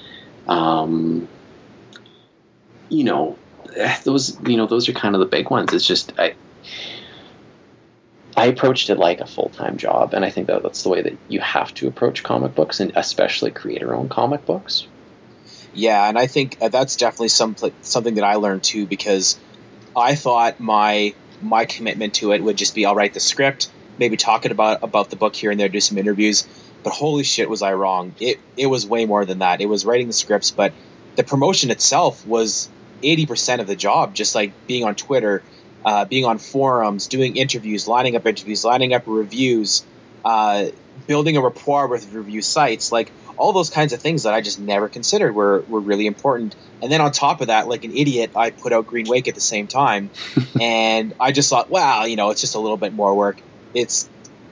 Those are kind of the big ones. It's just, I approached it like a full-time job, and I think that's the way that you have to approach comic books, and especially creator-owned comic books.
Yeah, and I think that's definitely something that I learned too, because I thought my commitment to it would just be, I'll write the script, maybe talking about the book here and there, do some interviews, but holy shit was I wrong. It was way more than that. It was writing the scripts, but the promotion itself was 80% of the job, just like being on Twitter, being on forums, doing interviews, lining up reviews, building a rapport with review sites, like all those kinds of things that I just never considered were really important. And then on top of that, like an idiot, I put out Green Wake at the same time. And I just thought, wow, it's just a little bit more work. It's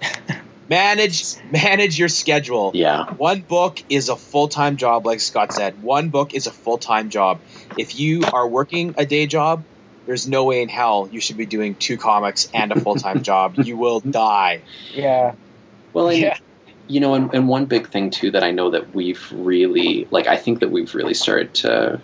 manage your schedule.
Yeah.
One book is a full-time job, like Scott said. One book is a full-time job. If you are working a day job, there's no way in hell you should be doing 2 comics and a full-time job. You will die.
Yeah.
Well, and one big thing too that I know that we've really, I think that we've really started to,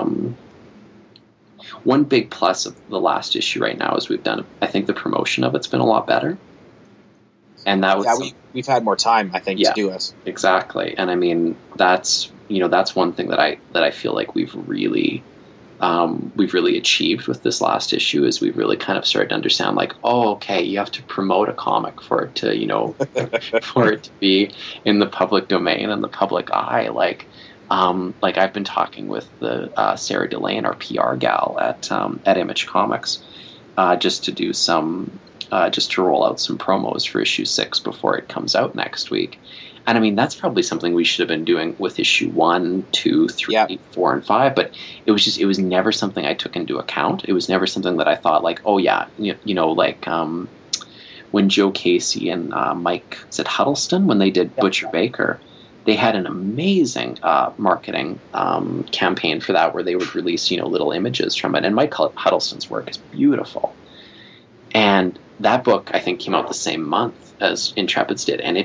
one big plus of the last issue right now is I think the promotion of it's been a lot better. And that was,
we've had more time, I think, to do it.
Exactly. And I mean, that's one thing that I feel like we've really achieved with this last issue is we've really kind of started to understand, okay, you have to promote a comic for it to, for it to be in the public domain and the public eye. I've been talking with the Sarah Delane, our PR gal at Image Comics, just to do just to roll out some promos for issue 6 before it comes out next week. And I mean, that's probably something we should have been doing with issue 1, 2, 3, 4, and 5. But it was never something I took into account. It was never something that I thought when Joe Casey and Mike, is it Huddleston, when they did Butcher Baker, they had an amazing marketing campaign for that, where they would release, little images from it. And Mike Huddleston's work is beautiful. And that book, I think, came out the same month as Intrepids did, and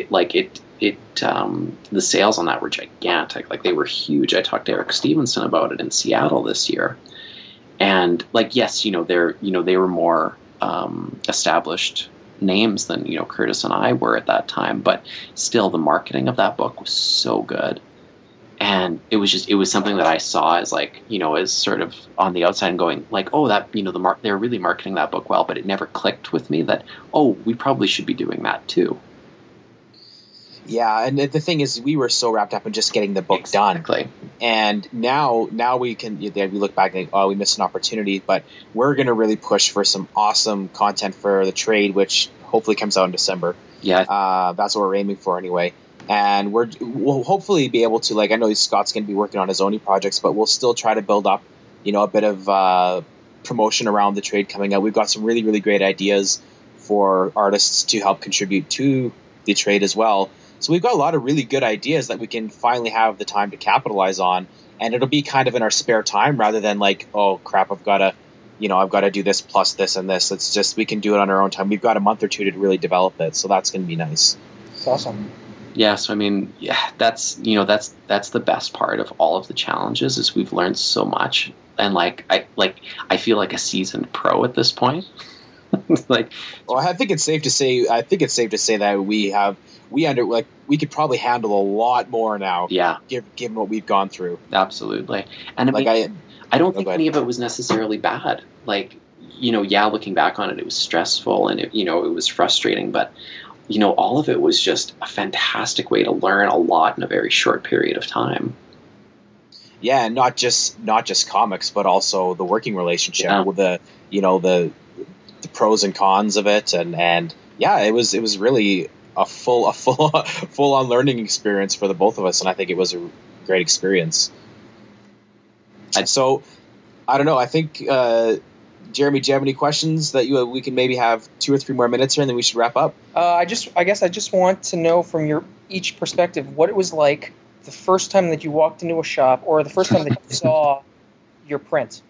the sales on that were gigantic. Like, they were huge. I talked to Eric Stevenson about it in Seattle this year, and yes, they were more established names than Curtis and I were at that time, but still, the marketing of that book was so good. And it was something that I saw as as sort of on the outside and going oh, that, they're really marketing that book well, but it never clicked with me that, oh, we probably should be doing that too.
Yeah, and the thing is, we were so wrapped up in just getting the book done. And now we look back and we missed an opportunity, but we're going to really push for some awesome content for the trade, which hopefully comes out in December.
Yeah.
That's what we're aiming for anyway. And we'll hopefully be able to, I know Scott's going to be working on his own projects, but we'll still try to build up, a bit of promotion around the trade coming out. We've got some really, really great ideas for artists to help contribute to the trade as well. So we've got a lot of really good ideas that we can finally have the time to capitalize on. And it'll be kind of in our spare time rather than oh crap, I've got to do this plus this and this. It's just, we can do it on our own time. We've got a month or two to really develop it. So that's going to be nice.
It's awesome.
Yeah, so that's the best part of all of the challenges, is we've learned so much, and I feel like a seasoned pro at this point.
Well, I think it's safe to say that we could probably handle a lot more now.
Yeah,
given what we've gone through.
Absolutely, and I don't think any of it was necessarily bad. Looking back on it, it was stressful and it was frustrating, but. All of it was just a fantastic way to learn a lot in a very short period of time.
Yeah, and not just comics, but also the working relationship with the pros and cons of it, and yeah, it was really a full on learning experience for the both of us, and I think it was a great experience. So, I don't know. I think. Jeremy, do you have any questions that we can maybe have 2 or 3 more minutes here, and then we should wrap up?
I guess I just want to know from your each perspective what it was like the first time that you walked into a shop, or the first time that you saw your print.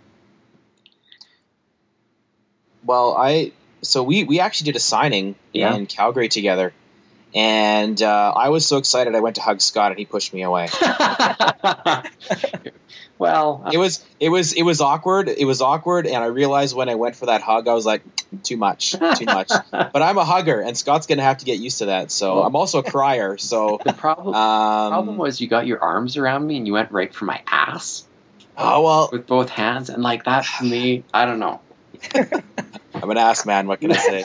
Well, we actually did a signing in Calgary together, and I was so excited I went to hug Scott, and he pushed me away.
Well,
it was awkward. It was awkward, and I realized when I went for that hug, I was like, too much. But I'm a hugger, and Scott's gonna have to get used to that. So I'm also a crier. So
the problem was you got your arms around me and you went right for my ass.
Oh well,
with both hands, and that for me, I don't know.
I'm an ass man. What can I say?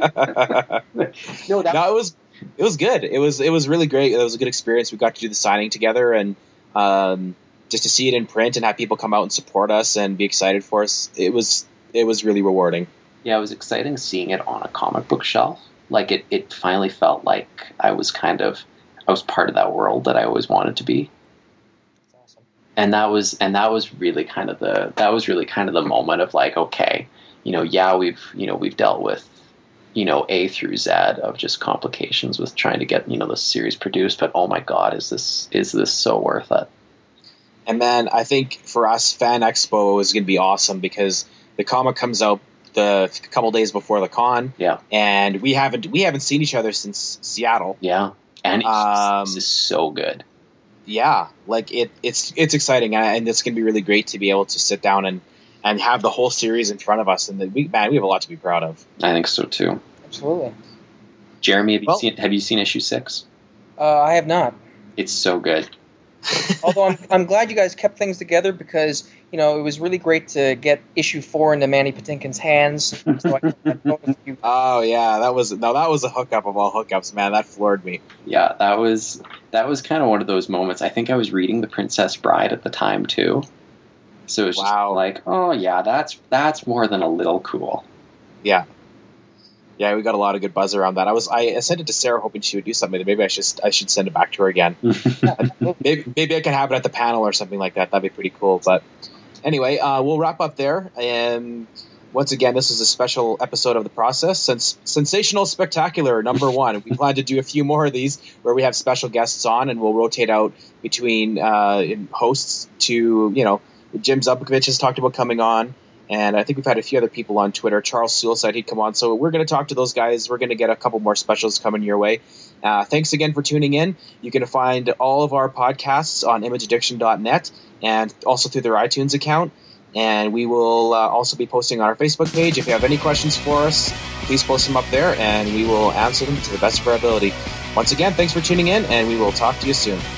It was good. It was really great. It was a good experience. We got to do the signing together, and just to see it in print and have people come out and support us and be excited for us, it was really rewarding.
Yeah, it was exciting seeing it on a comic book shelf. It finally felt like I was part of that world that I always wanted to be. That's awesome. And that was really kind of the moment of okay, we've dealt with A through Z of just complications with trying to get the series produced, but oh my God, is this so worth it?
And man, I think for us, Fan Expo is going to be awesome because the comic comes out a couple days before the con.
Yeah.
And we haven't seen each other since Seattle.
Yeah. And this is so good.
Yeah, it's exciting, and it's going to be really great to be able to sit down and have the whole series in front of us, and we have a lot to be proud of.
I think so too.
Absolutely.
Jeremy, have you seen issue 6?
I have not.
It's so good.
Although I'm glad you guys kept things together because it was really great to get issue 4 into Mandy Patinkin's hands. So
oh yeah, that was a hookup of all hookups, man. That floored me.
Yeah, that was kind of one of those moments. I think I was reading The Princess Bride at the time too, so it was just oh yeah, that's more than a little cool.
Yeah. Yeah, we got a lot of good buzz around that. I sent it to Sarah hoping she would do something. Maybe I should send it back to her again. maybe I can have it at the panel or something like that. That'd be pretty cool. But anyway, we'll wrap up there. And once again, this is a special episode of The Process. Since Sensational Spectacular number 1, we plan to do a few more of these where we have special guests on, and we'll rotate out between hosts to, Jim Zubkovich has talked about coming on, and I think we've had a few other people on Twitter. Charles Sewell said he'd come on, so we're going to talk to those guys. We're going to get a couple more specials coming your way. Thanks again for tuning in. You can find all of our podcasts on imageaddiction.net and also through their iTunes account. And we will also be posting on our Facebook page. If you have any questions for us, please post them up there, and we will answer them to the best of our ability. Once again, thanks for tuning in, and we will talk to you soon.